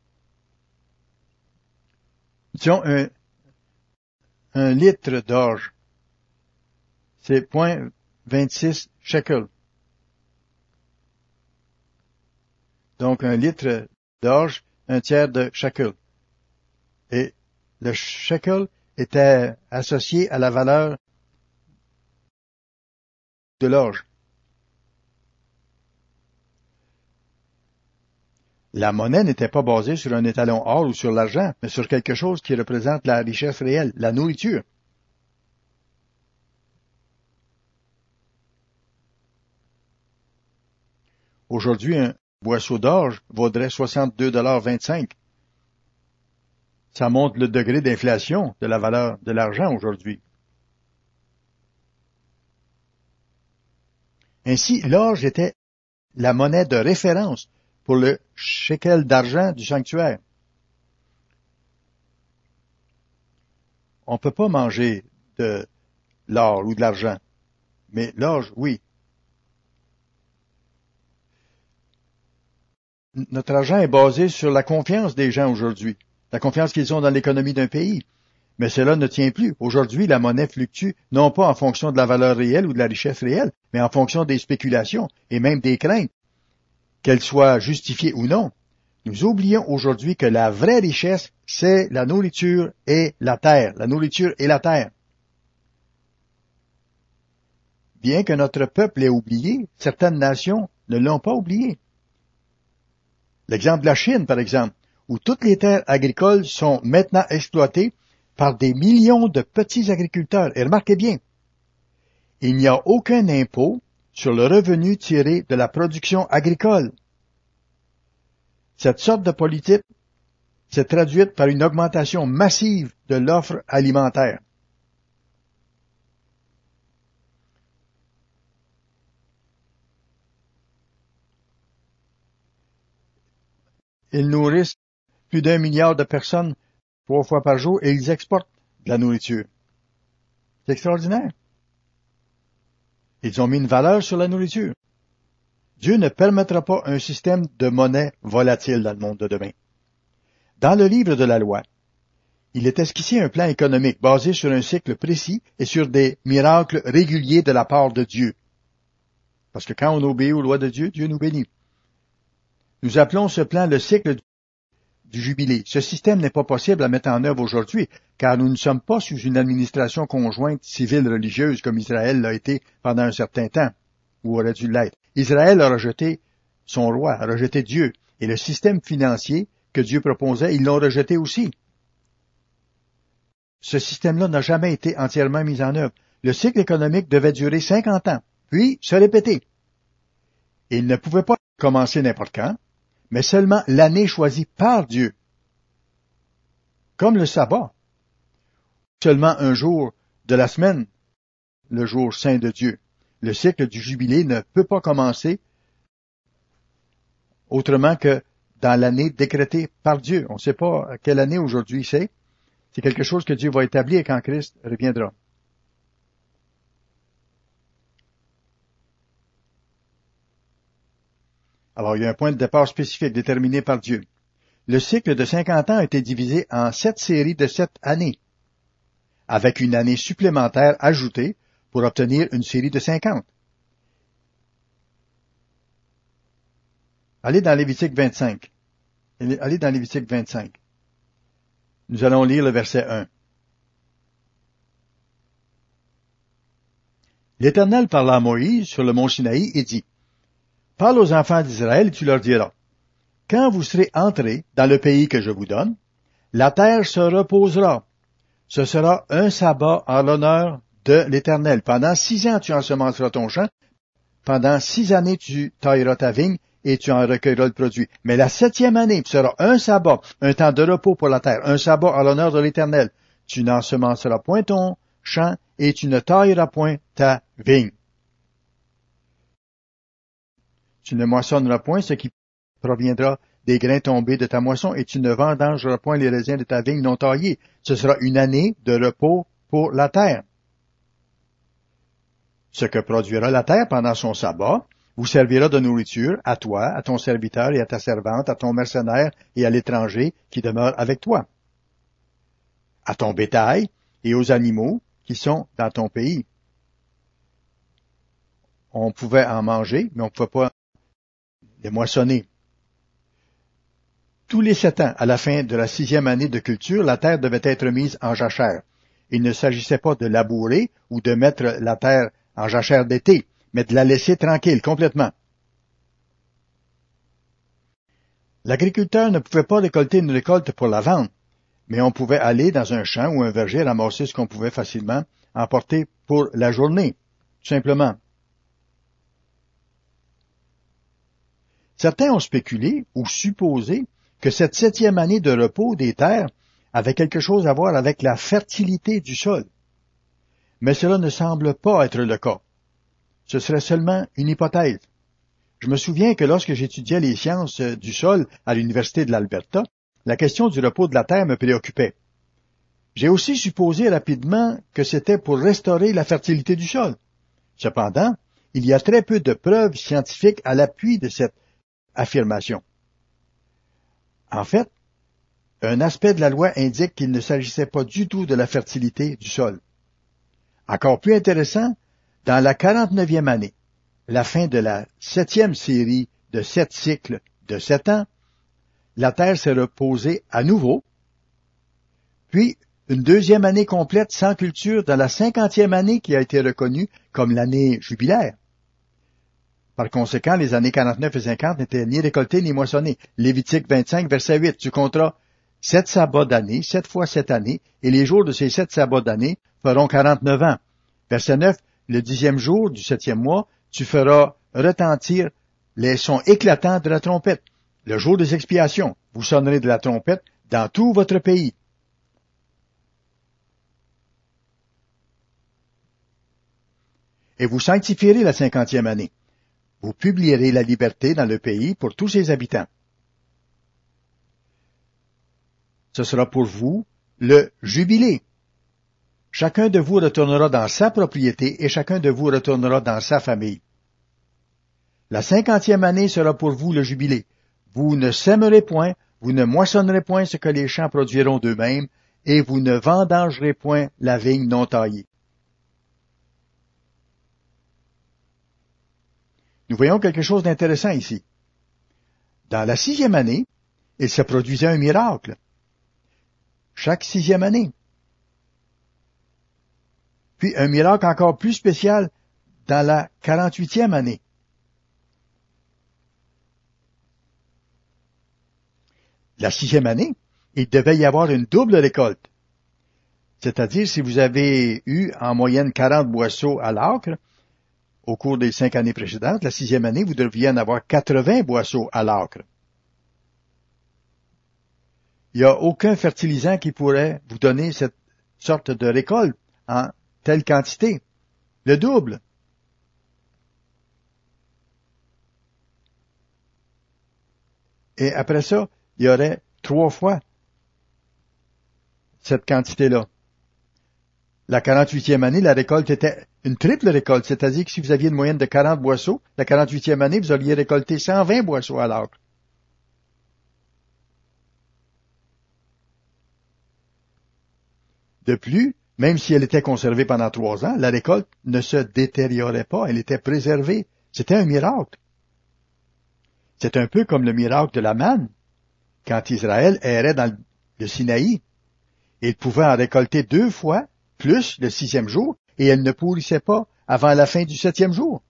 disons un, un litre d'orge. c'est zéro virgule vingt-six shekels. Donc, un litre d'orge, un tiers de shekel. Et le shekel était associé à la valeur de l'orge. La monnaie n'était pas basée sur un étalon or ou sur l'argent, mais sur quelque chose qui représente la richesse réelle, la nourriture. Aujourd'hui, un boisseau d'orge vaudrait soixante-deux dollars vingt-cinq. Ça montre le degré d'inflation de la valeur de l'argent aujourd'hui. Ainsi, l'orge était la monnaie de référence pour le shekel d'argent du sanctuaire. On ne peut pas manger de l'or ou de l'argent, mais l'orge, oui. Notre argent est basé sur la confiance des gens aujourd'hui, la confiance qu'ils ont dans l'économie d'un pays. Mais cela ne tient plus. Aujourd'hui, la monnaie fluctue non pas en fonction de la valeur réelle ou de la richesse réelle, mais en fonction des spéculations et même des craintes, qu'elles soient justifiées ou non. Nous oublions aujourd'hui que la vraie richesse, c'est la nourriture et la terre. La nourriture et la terre. Bien que notre peuple l'ait oublié, certaines nations ne l'ont pas oublié. L'exemple de la Chine, par exemple, où toutes les terres agricoles sont maintenant exploitées par des millions de petits agriculteurs. Et remarquez bien, il n'y a aucun impôt sur le revenu tiré de la production agricole. Cette sorte de politique s'est traduite par une augmentation massive de l'offre alimentaire. Ils nourrissent plus d'un milliard de personnes trois fois par jour et ils exportent de la nourriture. C'est extraordinaire. Ils ont mis une valeur sur la nourriture. Dieu ne permettra pas un système de monnaie volatile dans le monde de demain. Dans le livre de la loi, il est esquissé un plan économique basé sur un cycle précis et sur des miracles réguliers de la part de Dieu. Parce que quand on obéit aux lois de Dieu, Dieu nous bénit. Nous appelons ce plan le cycle du jubilé. Ce système n'est pas possible à mettre en œuvre aujourd'hui, car nous ne sommes pas sous une administration conjointe civile religieuse comme Israël l'a été pendant un certain temps, ou aurait dû l'être. Israël a rejeté son roi, a rejeté Dieu, et le système financier que Dieu proposait, ils l'ont rejeté aussi. Ce système-là n'a jamais été entièrement mis en œuvre. Le cycle économique devait durer cinquante ans, puis se répéter. Il ne pouvait pas commencer n'importe quand, mais seulement l'année choisie par Dieu. Comme le sabbat. Seulement un jour de la semaine, le jour saint de Dieu. Le cycle du jubilé ne peut pas commencer autrement que dans l'année décrétée par Dieu. On ne sait pas quelle année aujourd'hui c'est. C'est quelque chose que Dieu va établir quand Christ reviendra. Alors, il y a un point de départ spécifique déterminé par Dieu. Le cycle de cinquante ans a été divisé en sept séries de sept années, avec une année supplémentaire ajoutée pour obtenir une série de cinquante. Allez dans Lévitique vingt-cinq. Allez dans Lévitique vingt-cinq. Nous allons lire le verset un. L'Éternel parla à Moïse sur le mont Sinaï et dit, « Parle aux enfants d'Israël et tu leur diras, « Quand vous serez entrés dans le pays que je vous donne, la terre se reposera. Ce sera un sabbat en l'honneur de l'Éternel. Pendant six ans tu ensemenceras ton champ, pendant six années tu tailleras ta vigne et tu en recueilleras le produit. Mais la septième année sera un sabbat, un temps de repos pour la terre, un sabbat en l'honneur de l'Éternel. Tu n'ensemenceras point ton champ et tu ne tailleras point ta vigne. Tu ne moissonneras point ce qui proviendra des grains tombés de ta moisson, et tu ne vendangeras point les raisins de ta vigne non taillée. Ce sera une année de repos pour la terre. Ce que produira la terre pendant son sabbat vous servira de nourriture à toi, à ton serviteur et à ta servante, à ton mercenaire et à l'étranger qui demeure avec toi, à ton bétail et aux animaux qui sont dans ton pays. On pouvait en manger, mais on ne pouvait pas les moissonner. Tous les sept ans, à la fin de la sixième année de culture, la terre devait être mise en jachère. Il ne s'agissait pas de labourer ou de mettre la terre en jachère d'été, mais de la laisser tranquille complètement. L'agriculteur ne pouvait pas récolter une récolte pour la vendre, mais on pouvait aller dans un champ ou un verger ramasser ce qu'on pouvait facilement emporter pour la journée, tout simplement. Certains ont spéculé ou supposé que cette septième année de repos des terres avait quelque chose à voir avec la fertilité du sol. Mais cela ne semble pas être le cas. Ce serait seulement une hypothèse. Je me souviens que lorsque j'étudiais les sciences du sol à l'Université de l'Alberta, la question du repos de la terre me préoccupait. J'ai aussi supposé rapidement que c'était pour restaurer la fertilité du sol. Cependant, il y a très peu de preuves scientifiques à l'appui de cette affirmation. En fait, un aspect de la loi indique qu'il ne s'agissait pas du tout de la fertilité du sol. Encore plus intéressant, dans la quarante-neuvième année, la fin de la septième série de sept cycles de sept ans, la terre s'est reposée à nouveau, puis une deuxième année complète sans culture dans la cinquantième année qui a été reconnue comme l'année jubilaire. Par conséquent, les années quarante-neuf et cinquante n'étaient ni récoltées ni moissonnées. Lévitique vingt-cinq, verset huit, tu compteras sept sabbats d'année, sept fois sept années, et les jours de ces sept sabbats d'année feront quarante-neuf ans. Verset neuf, le dixième jour du septième mois, tu feras retentir les sons éclatants de la trompette. Le jour des expiations, vous sonnerez de la trompette dans tout votre pays. Et vous sanctifierez la cinquantième année. Vous publierez la liberté dans le pays pour tous ses habitants. Ce sera pour vous le jubilé. Chacun de vous retournera dans sa propriété et chacun de vous retournera dans sa famille. La cinquantième année sera pour vous le jubilé. Vous ne sèmerez point, vous ne moissonnerez point ce que les champs produiront d'eux-mêmes, et vous ne vendangerez point la vigne non taillée. Nous voyons quelque chose d'intéressant ici. Dans la sixième année, il se produisait un miracle. Chaque sixième année. Puis un miracle encore plus spécial dans la quarante-huitième année. La sixième année, il devait y avoir une double récolte. C'est-à-dire, si vous avez eu en moyenne quarante boisseaux à l'acre, au cours des cinq années précédentes, la sixième année, vous deviez en avoir quatre-vingts boisseaux à l'acre. Il n'y a aucun fertilisant qui pourrait vous donner cette sorte de récolte en telle quantité. Le double. Et après ça, il y aurait trois fois cette quantité-là. La quarante-huitième année, la récolte était une triple récolte, c'est-à-dire que si vous aviez une moyenne de quarante boisseaux, la quarante-huitième année, vous auriez récolté cent vingt boisseaux à l'acre. De plus, même si elle était conservée pendant trois ans, la récolte ne se détériorait pas, elle était préservée. C'était un miracle. C'est un peu comme le miracle de la manne, quand Israël errait dans le Sinaï. Il pouvait en récolter deux fois, plus le sixième jour, et elle ne pourrissait pas avant la fin du septième jour.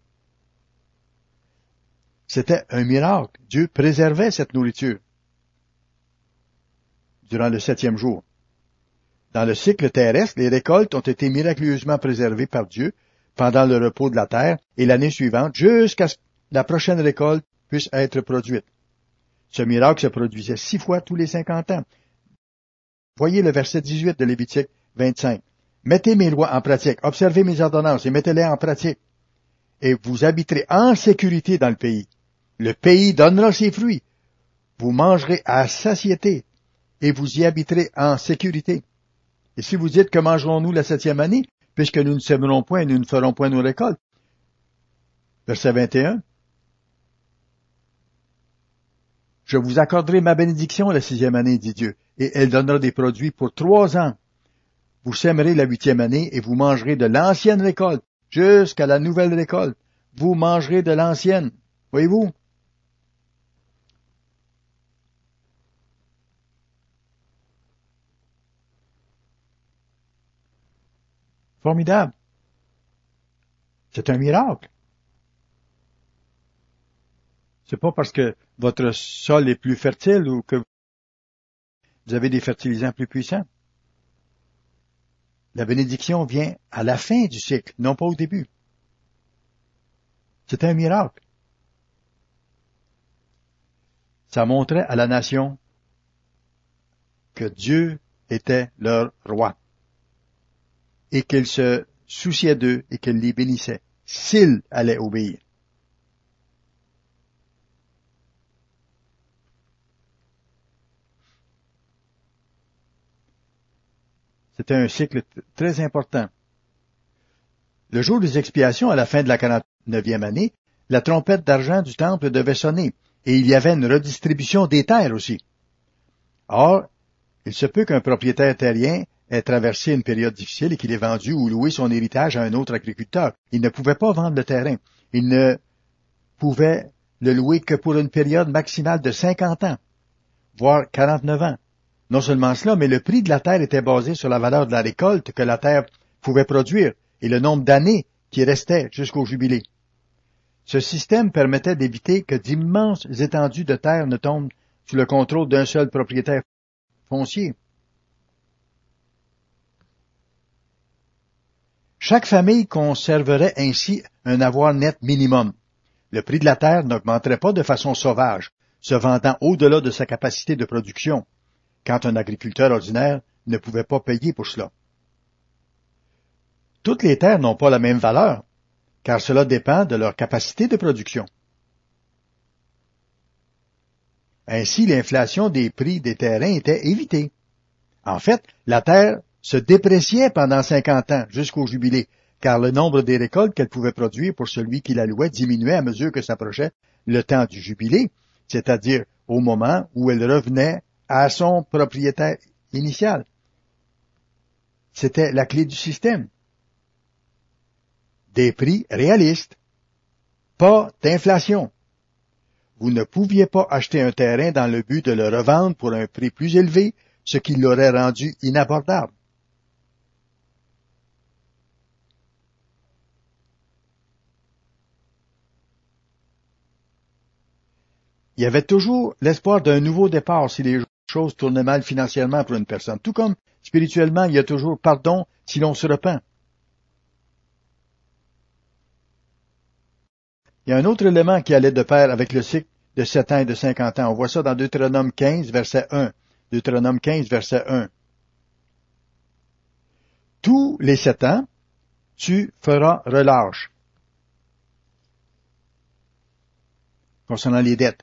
C'était un miracle. Dieu préservait cette nourriture durant le septième jour. Dans le cycle terrestre, les récoltes ont été miraculeusement préservées par Dieu pendant le repos de la terre et l'année suivante, jusqu'à ce que la prochaine récolte puisse être produite. Ce miracle se produisait six fois tous les cinquante ans. Voyez le verset dix-huit de Lévitique vingt-cinq. Mettez mes lois en pratique, observez mes ordonnances et mettez-les en pratique. Et vous habiterez en sécurité dans le pays. Le pays donnera ses fruits. Vous mangerez à satiété et vous y habiterez en sécurité. Et si vous dites que mangerons-nous la septième année, puisque nous ne sèmerons point et nous ne ferons point nos récoltes. Verset vingt et un. Je vous accorderai ma bénédiction la sixième année, dit Dieu, et elle donnera des produits pour trois ans. Vous sèmerez la huitième année et vous mangerez de l'ancienne récolte jusqu'à la nouvelle récolte. vous mangerez de l'ancienne. Voyez-vous? Formidable. C'est un miracle. C'est pas parce que votre sol est plus fertile ou que vous avez des fertilisants plus puissants. La bénédiction vient à la fin du cycle, non pas au début. C'est un miracle. Ça montrait à la nation que Dieu était leur roi et qu'il se souciait d'eux et qu'il les bénissait s'ils allaient obéir. C'était un cycle très important. Le jour des expiations, à la fin de la quarante-neuvième année, la trompette d'argent du temple devait sonner, et il y avait une redistribution des terres aussi. Or, il se peut qu'un propriétaire terrien ait traversé une période difficile et qu'il ait vendu ou loué son héritage à un autre agriculteur. Il ne pouvait pas vendre le terrain. Il ne pouvait le louer que pour une période maximale de cinquante ans, voire quarante-neuf ans. Non seulement cela, mais le prix de la terre était basé sur la valeur de la récolte que la terre pouvait produire et le nombre d'années qui restaient jusqu'au jubilé. Ce système permettait d'éviter que d'immenses étendues de terre ne tombent sous le contrôle d'un seul propriétaire foncier. Chaque famille conserverait ainsi un avoir net minimum. Le prix de la terre n'augmenterait pas de façon sauvage, se vendant au-delà de sa capacité de production, quand un agriculteur ordinaire ne pouvait pas payer pour cela. Toutes les terres n'ont pas la même valeur, car cela dépend de leur capacité de production. Ainsi, l'inflation des prix des terrains était évitée. En fait, la terre se dépréciait pendant cinquante ans jusqu'au jubilé, car le nombre des récoltes qu'elle pouvait produire pour celui qui la louait diminuait à mesure que s'approchait le temps du jubilé, c'est-à-dire au moment où elle revenait à son propriétaire initial. C'était la clé du système. Des prix réalistes. Pas d'inflation. Vous ne pouviez pas acheter un terrain dans le but de le revendre pour un prix plus élevé, ce qui l'aurait rendu inabordable. Il y avait toujours l'espoir d'un nouveau départ si les choses tournaient mal financièrement pour une personne. Tout comme spirituellement, il y a toujours pardon si l'on se repent. Il y a un autre élément qui allait de pair avec le cycle de sept ans et de cinquante ans. On voit ça dans Deutéronome quinze, verset un. Deutéronome quinze, verset un. Tous les sept ans, tu feras relâche. Concernant les dettes.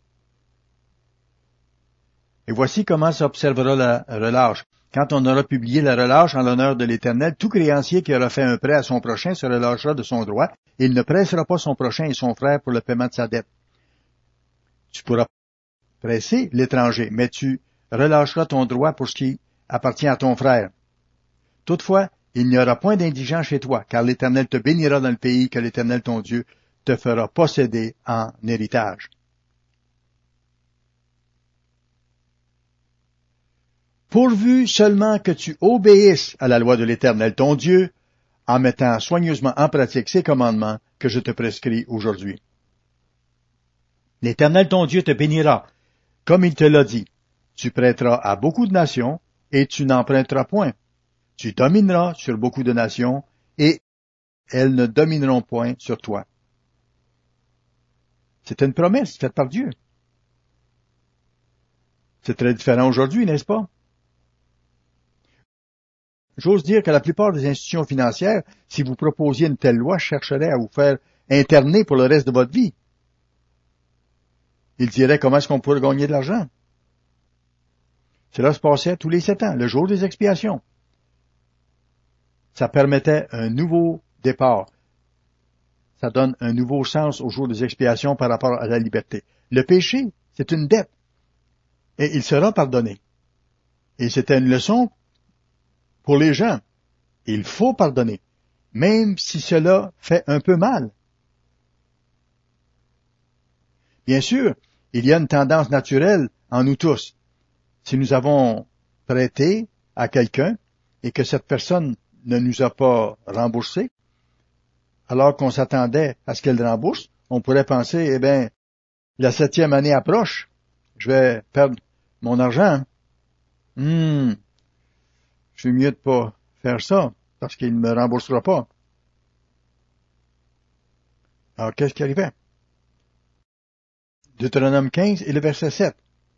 Et voici comment s'observera la relâche. Quand on aura publié la relâche en l'honneur de l'Éternel, tout créancier qui aura fait un prêt à son prochain se relâchera de son droit, et il ne pressera pas son prochain et son frère pour le paiement de sa dette. Tu pourras presser l'étranger, mais tu relâcheras ton droit pour ce qui appartient à ton frère. Toutefois, il n'y aura point d'indigent chez toi, car l'Éternel te bénira dans le pays que l'Éternel ton Dieu te fera posséder en héritage. Pourvu seulement que tu obéisses à la loi de l'Éternel ton Dieu, en mettant soigneusement en pratique ces commandements que je te prescris aujourd'hui. L'Éternel ton Dieu te bénira, comme il te l'a dit. Tu prêteras à beaucoup de nations, et tu n'emprunteras point. Tu domineras sur beaucoup de nations, et elles ne domineront point sur toi. C'est une promesse faite par Dieu. C'est très différent aujourd'hui, n'est-ce pas? J'ose dire que la plupart des institutions financières, si vous proposiez une telle loi, chercheraient à vous faire interner pour le reste de votre vie. Ils diraient comment est-ce qu'on pourrait gagner de l'argent. Cela se passait tous les sept ans, le jour des expiations. Ça permettait un nouveau départ. Ça donne un nouveau sens au jour des expiations par rapport à la liberté. Le péché, c'est une dette. Et il sera pardonné. Et c'était une leçon pour les gens. Il faut pardonner, même si cela fait un peu mal. Bien sûr, il y a une tendance naturelle en nous tous. Si nous avons prêté à quelqu'un et que cette personne ne nous a pas remboursé, alors qu'on s'attendait à ce qu'elle rembourse, on pourrait penser, eh bien, la septième année approche, je vais perdre mon argent. Hmm, je suis mieux de pas faire ça, parce qu'il ne me remboursera pas. Alors, qu'est-ce qui arrivait? Deutéronome quinze et le verset sept.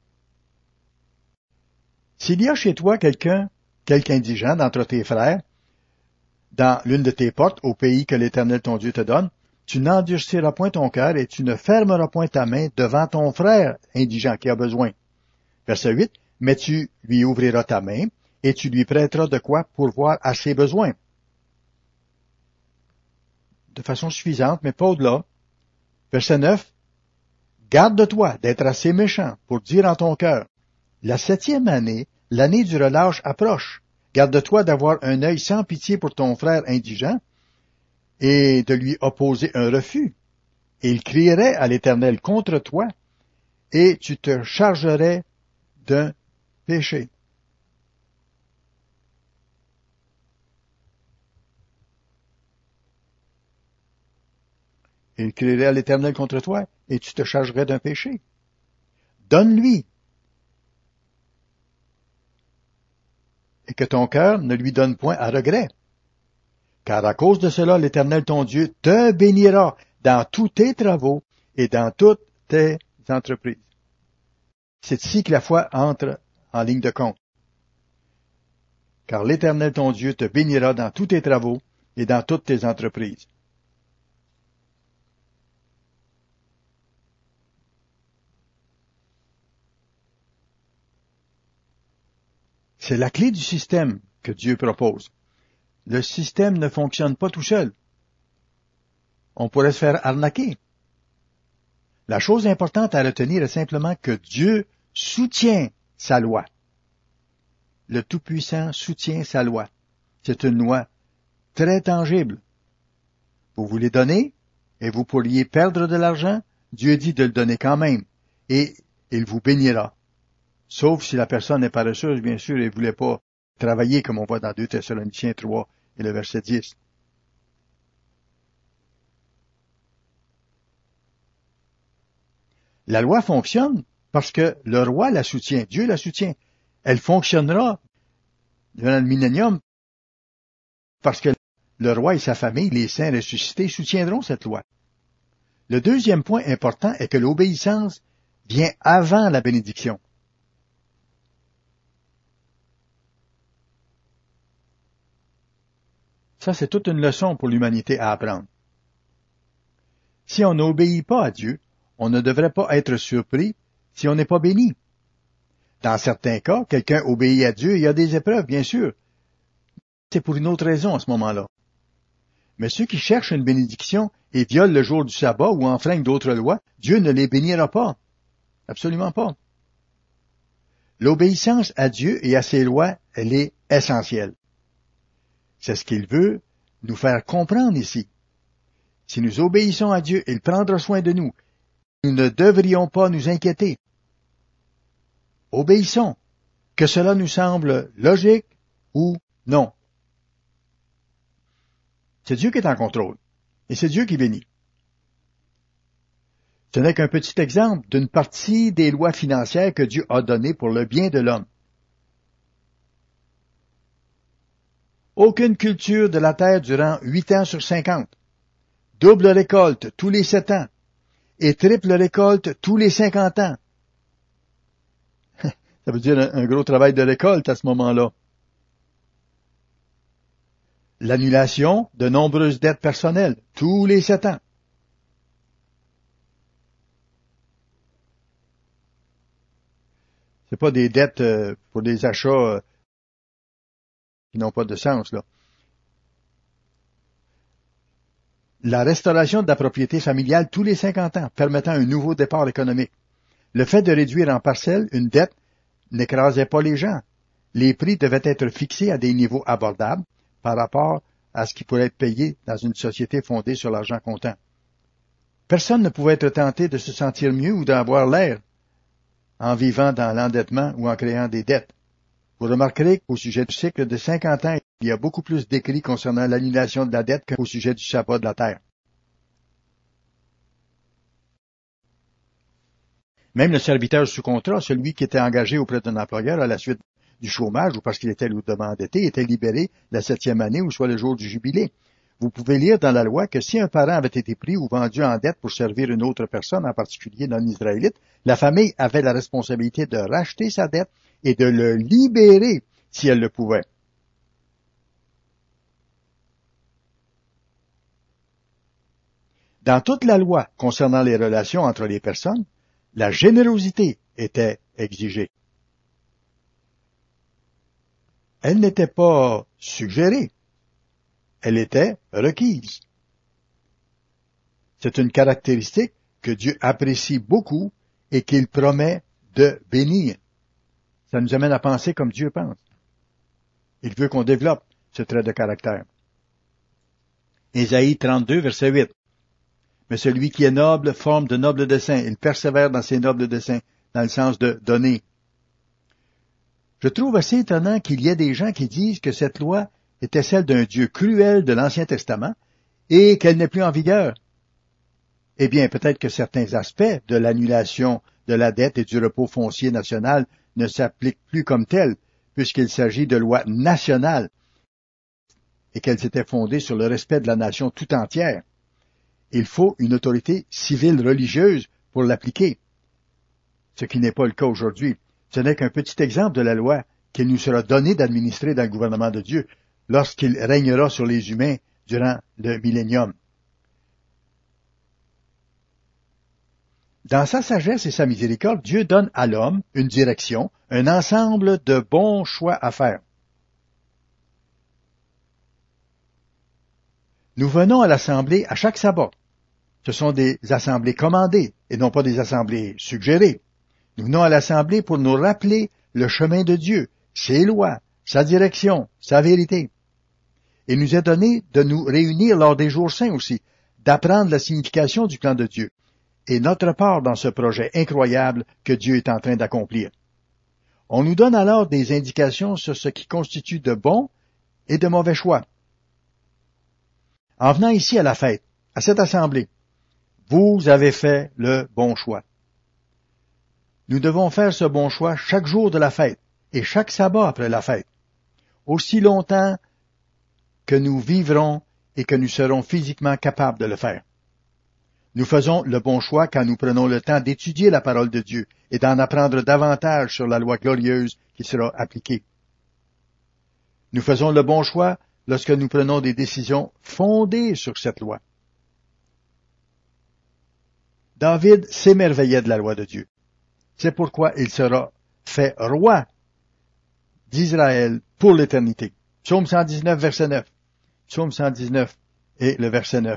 S'il y a chez toi quelqu'un, quelque indigent d'entre tes frères, dans l'une de tes portes, au pays que l'Éternel ton Dieu te donne, tu n'endurciras point ton cœur et tu ne fermeras point ta main devant ton frère indigent qui a besoin. Verset huit. Mais tu lui ouvriras ta main et tu lui prêteras de quoi pourvoir à ses besoins. De façon suffisante, mais pas au-delà. Verset neuf. Garde-toi d'être assez méchant pour dire en ton cœur, la septième année, l'année du relâche approche. Garde-toi d'avoir un œil sans pitié pour ton frère indigent et de lui opposer un refus. Et il crierait à l'Éternel contre toi et tu te chargerais d'un péché. Il crierait à l'Éternel contre toi, et tu te chargerais d'un péché. Donne-lui. Et que ton cœur ne lui donne point à regret. Car à cause de cela, l'Éternel ton Dieu te bénira dans tous tes travaux et dans toutes tes entreprises. C'est ici que la foi entre en ligne de compte. Car l'Éternel ton Dieu te bénira dans tous tes travaux et dans toutes tes entreprises. C'est la clé du système que Dieu propose. Le système ne fonctionne pas tout seul. On pourrait se faire arnaquer. La chose importante à retenir est simplement que Dieu soutient sa loi. Le Tout-Puissant soutient sa loi. C'est une loi très tangible. Vous voulez donner et vous pourriez perdre de l'argent, Dieu dit de le donner quand même et il vous bénira. Sauf si la personne est paresseuse, bien sûr, et ne voulait pas travailler, comme on voit dans deux Thessaloniciens trois et le verset dix. La loi fonctionne parce que le roi la soutient, Dieu la soutient. Elle fonctionnera durant le millénium parce que le roi et sa famille, les saints ressuscités, soutiendront cette loi. Le deuxième point important est que l'obéissance vient avant la bénédiction. Ça, c'est toute une leçon pour l'humanité à apprendre. Si on n'obéit pas à Dieu, on ne devrait pas être surpris si on n'est pas béni. Dans certains cas, quelqu'un obéit à Dieu et il y a des épreuves, bien sûr. C'est pour une autre raison à ce moment-là. Mais ceux qui cherchent une bénédiction et violent le jour du sabbat ou enfreignent d'autres lois, Dieu ne les bénira pas. Absolument pas. L'obéissance à Dieu et à ses lois, elle est essentielle. C'est ce qu'il veut nous faire comprendre ici. Si nous obéissons à Dieu, il prendra soin de nous. Nous ne devrions pas nous inquiéter. Obéissons, que cela nous semble logique ou non. C'est Dieu qui est en contrôle, et c'est Dieu qui bénit. Ce n'est qu'un petit exemple d'une partie des lois financières que Dieu a données pour le bien de l'homme. Aucune culture de la terre durant huit ans sur cinquante. Double récolte tous les sept ans. Et triple récolte tous les cinquante ans. Ça veut dire un, un gros travail de récolte à ce moment-là. L'annulation de nombreuses dettes personnelles tous les sept ans. C'est pas des dettes euh, pour des achats euh, qui n'ont pas de sens, là. La restauration de la propriété familiale tous les cinquante ans, permettant un nouveau départ économique. Le fait de réduire en parcelles une dette n'écrasait pas les gens. Les prix devaient être fixés à des niveaux abordables par rapport à ce qui pourrait être payé dans une société fondée sur l'argent comptant. Personne ne pouvait être tenté de se sentir mieux ou d'avoir l'air en vivant dans l'endettement ou en créant des dettes. Vous remarquerez qu'au sujet du cycle de cinquante ans, il y a beaucoup plus d'écrits concernant l'annulation de la dette qu'au sujet du sabbat de la terre. Même le serviteur sous contrat, celui qui était engagé auprès d'un employeur à la suite du chômage ou parce qu'il était lourdement endetté, était libéré la septième année ou soit le jour du jubilé. Vous pouvez lire dans la loi que si un parent avait été pris ou vendu en dette pour servir une autre personne, en particulier non-israélite, la famille avait la responsabilité de racheter sa dette et de le libérer si elle le pouvait. Dans toute la loi concernant les relations entre les personnes, la générosité était exigée. Elle n'était pas suggérée, elle était requise. C'est une caractéristique que Dieu apprécie beaucoup et qu'il promet de bénir. Ça nous amène à penser comme Dieu pense. Il veut qu'on développe ce trait de caractère. Ésaïe trente-deux, verset huit. Mais celui qui est noble forme de nobles desseins. Il persévère dans ses nobles desseins, dans le sens de donner. Je trouve assez étonnant qu'il y ait des gens qui disent que cette loi était celle d'un Dieu cruel de l'Ancien Testament et qu'elle n'est plus en vigueur. Eh bien, peut-être que certains aspects de l'annulation de la dette et du repos foncier national ne s'appliquent plus comme tels, puisqu'il s'agit de lois nationales et qu'elles étaient fondées sur le respect de la nation tout entière. Il faut une autorité civile religieuse pour l'appliquer, ce qui n'est pas le cas aujourd'hui. Ce n'est qu'un petit exemple de la loi qu'il nous sera donné d'administrer dans le gouvernement de Dieu lorsqu'il régnera sur les humains durant le millénium. Dans sa sagesse et sa miséricorde, Dieu donne à l'homme une direction, un ensemble de bons choix à faire. Nous venons à l'assemblée à chaque sabbat. Ce sont des assemblées commandées et non pas des assemblées suggérées. Nous venons à l'assemblée pour nous rappeler le chemin de Dieu, ses lois, sa direction, sa vérité. Il nous est donné de nous réunir lors des jours saints aussi, d'apprendre la signification du plan de Dieu et notre part dans ce projet incroyable que Dieu est en train d'accomplir. On nous donne alors des indications sur ce qui constitue de bons et de mauvais choix. En venant ici à la fête, à cette assemblée, vous avez fait le bon choix. Nous devons faire ce bon choix chaque jour de la fête et chaque sabbat après la fête, aussi longtemps que nous vivrons et que nous serons physiquement capables de le faire. Nous faisons le bon choix quand nous prenons le temps d'étudier la parole de Dieu et d'en apprendre davantage sur la loi glorieuse qui sera appliquée. Nous faisons le bon choix lorsque nous prenons des décisions fondées sur cette loi. David s'émerveillait de la loi de Dieu. C'est pourquoi il sera fait roi d'Israël pour l'éternité. Psaume cent dix-neuf, verset neuf. Psaume cent dix-neuf et le verset neuf.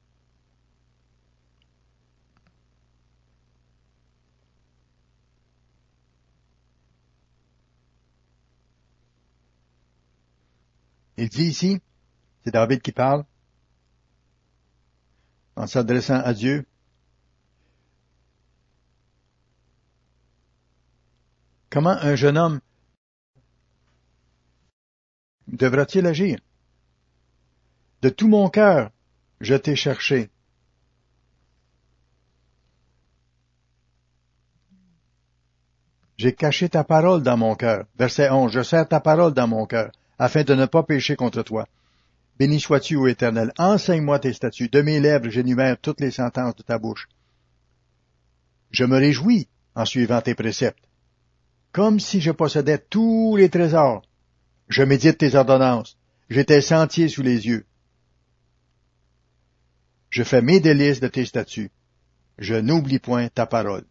Il dit ici, c'est David qui parle, en s'adressant à Dieu, comment un jeune homme devra-t-il agir? De tout mon cœur, je t'ai cherché. J'ai caché ta parole dans mon cœur. Verset onze, je serre ta parole dans mon cœur, afin de ne pas pécher contre toi. Béni sois-tu, ô Éternel, enseigne-moi tes statuts. De mes lèvres, j'énumère toutes les sentences de ta bouche. Je me réjouis en suivant tes préceptes, comme si je possédais tous les trésors. Je médite tes ordonnances. J'ai tes sentiers sous les yeux. Je fais mes délices de tes statuts. Je n'oublie point ta parole.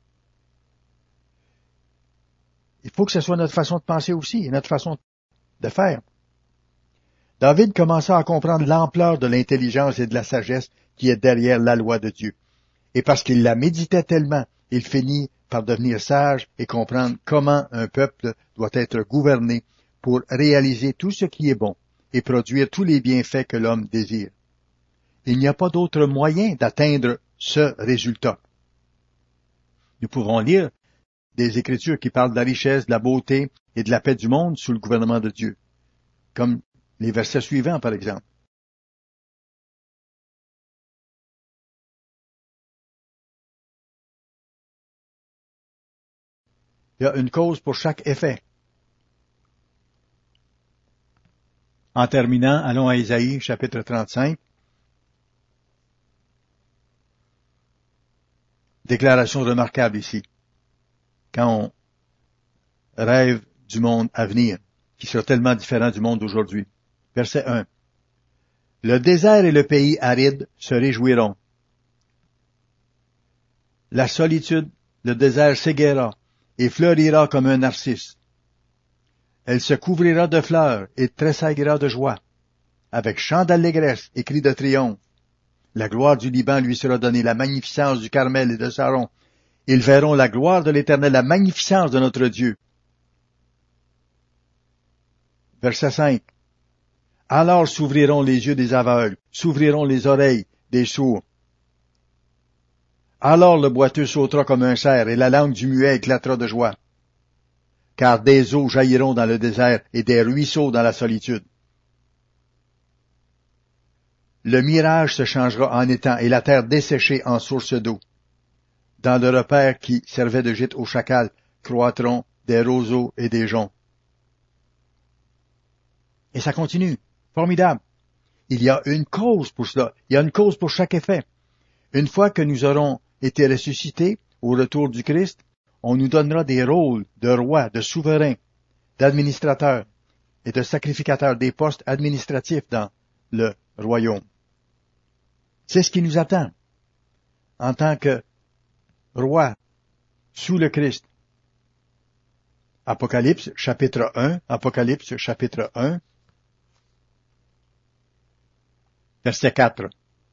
Il faut que ce soit notre façon de penser aussi et notre façon de faire. David commença à comprendre l'ampleur de l'intelligence et de la sagesse qui est derrière la loi de Dieu. Et parce qu'il la méditait tellement, il finit par devenir sage et comprendre comment un peuple doit être gouverné pour réaliser tout ce qui est bon et produire tous les bienfaits que l'homme désire. Il n'y a pas d'autre moyen d'atteindre ce résultat. Nous pouvons lire des Écritures qui parlent de la richesse, de la beauté et de la paix du monde sous le gouvernement de Dieu, comme les versets suivants, par exemple. Il y a une cause pour chaque effet. En terminant, allons à Ésaïe, chapitre trente-cinq. Déclaration remarquable ici. Quand on rêve du monde à venir, qui sera tellement différent du monde d'aujourd'hui. Verset un. Le désert et le pays aride se réjouiront. La solitude, le désert s'égaiera et fleurira comme un narcisse. Elle se couvrira de fleurs et tressaillera de joie, avec chants d'allégresse et cris de triomphe. La gloire du Liban lui sera donnée, la magnificence du Carmel et de Saron. Ils verront la gloire de l'Éternel, la magnificence de notre Dieu. Verset cinq. Alors s'ouvriront les yeux des aveugles, s'ouvriront les oreilles des sourds. Alors le boiteux sautera comme un cerf, et la langue du muet éclatera de joie. Car des eaux jailliront dans le désert, et des ruisseaux dans la solitude. Le mirage se changera en étang, et la terre desséchée en source d'eau. Dans le repaire qui servait de gîte aux chacals, croîtront des roseaux et des joncs. Et ça continue. Formidable. Il y a une cause pour cela. Il y a une cause pour chaque effet. Une fois que nous aurons été ressuscités au retour du Christ, on nous donnera des rôles de rois, de souverains, d'administrateurs et de sacrificateurs, des postes administratifs dans le royaume. C'est ce qui nous attend en tant que roi sous le Christ. Apocalypse, chapitre un, Apocalypse, chapitre un, verset quatre.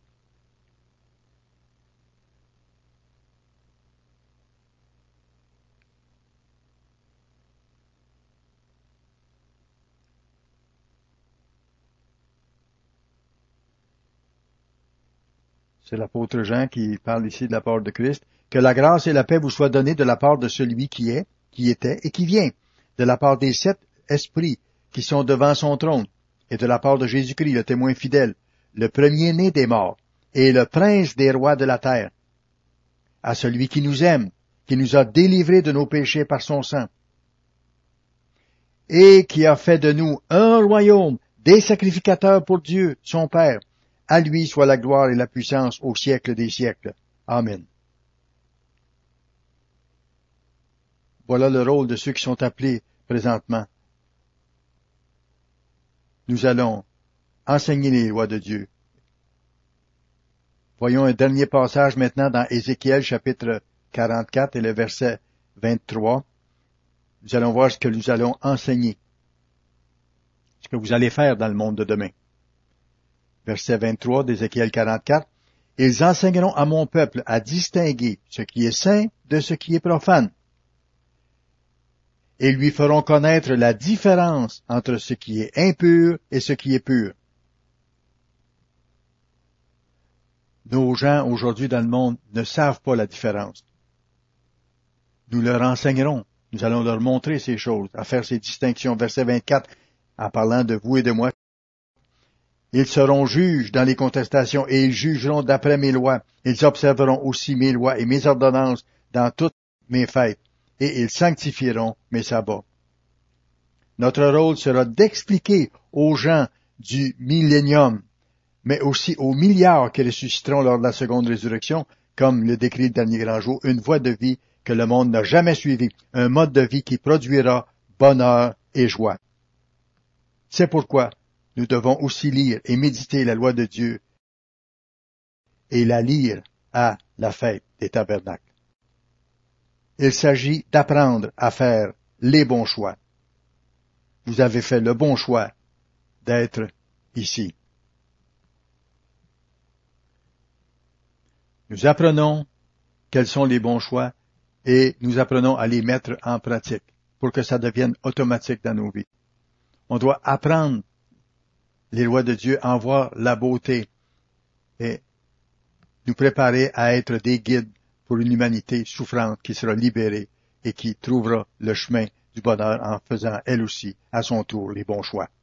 C'est l'apôtre Jean qui parle ici de la part de Christ. Que la grâce et la paix vous soient données de la part de celui qui est, qui était et qui vient, de la part des sept esprits qui sont devant son trône, et de la part de Jésus-Christ, le témoin fidèle, le premier-né des morts, et le prince des rois de la terre, à celui qui nous aime, qui nous a délivrés de nos péchés par son sang, et qui a fait de nous un royaume, des sacrificateurs pour Dieu, son Père. À lui soit la gloire et la puissance au siècle des siècles. Amen. Voilà le rôle de ceux qui sont appelés présentement. Nous allons enseigner les lois de Dieu. Voyons un dernier passage maintenant dans Ézéchiel chapitre quarante-quatre et le verset vingt-trois. Nous allons voir ce que nous allons enseigner, ce que vous allez faire dans le monde de demain. Verset vingt-trois d'Ézéchiel quarante-quatre. Ils enseigneront à mon peuple à distinguer ce qui est saint de ce qui est profane, et lui feront connaître la différence entre ce qui est impur et ce qui est pur. Nos gens aujourd'hui dans le monde ne savent pas la différence. Nous leur enseignerons, nous allons leur montrer ces choses, à faire ces distinctions. Verset vingt-quatre, en parlant de vous et de moi. Ils seront juges dans les contestations et ils jugeront d'après mes lois. Ils observeront aussi mes lois et mes ordonnances dans toutes mes fêtes et ils sanctifieront mes sabbats. Notre rôle sera d'expliquer aux gens du millénium, mais aussi aux milliards qui ressusciteront lors de la seconde résurrection, comme le décrit le dernier grand jour, une voie de vie que le monde n'a jamais suivie, un mode de vie qui produira bonheur et joie. C'est pourquoi nous devons aussi lire et méditer la loi de Dieu et la lire à la fête des tabernacles. Il s'agit d'apprendre à faire les bons choix. Vous avez fait le bon choix d'être ici. Nous apprenons quels sont les bons choix et nous apprenons à les mettre en pratique pour que ça devienne automatique dans nos vies. On doit apprendre les lois de Dieu, en voir la beauté et nous préparer à être des guides pour une humanité souffrante qui sera libérée et qui trouvera le chemin du bonheur en faisant elle aussi, à son tour, les bons choix.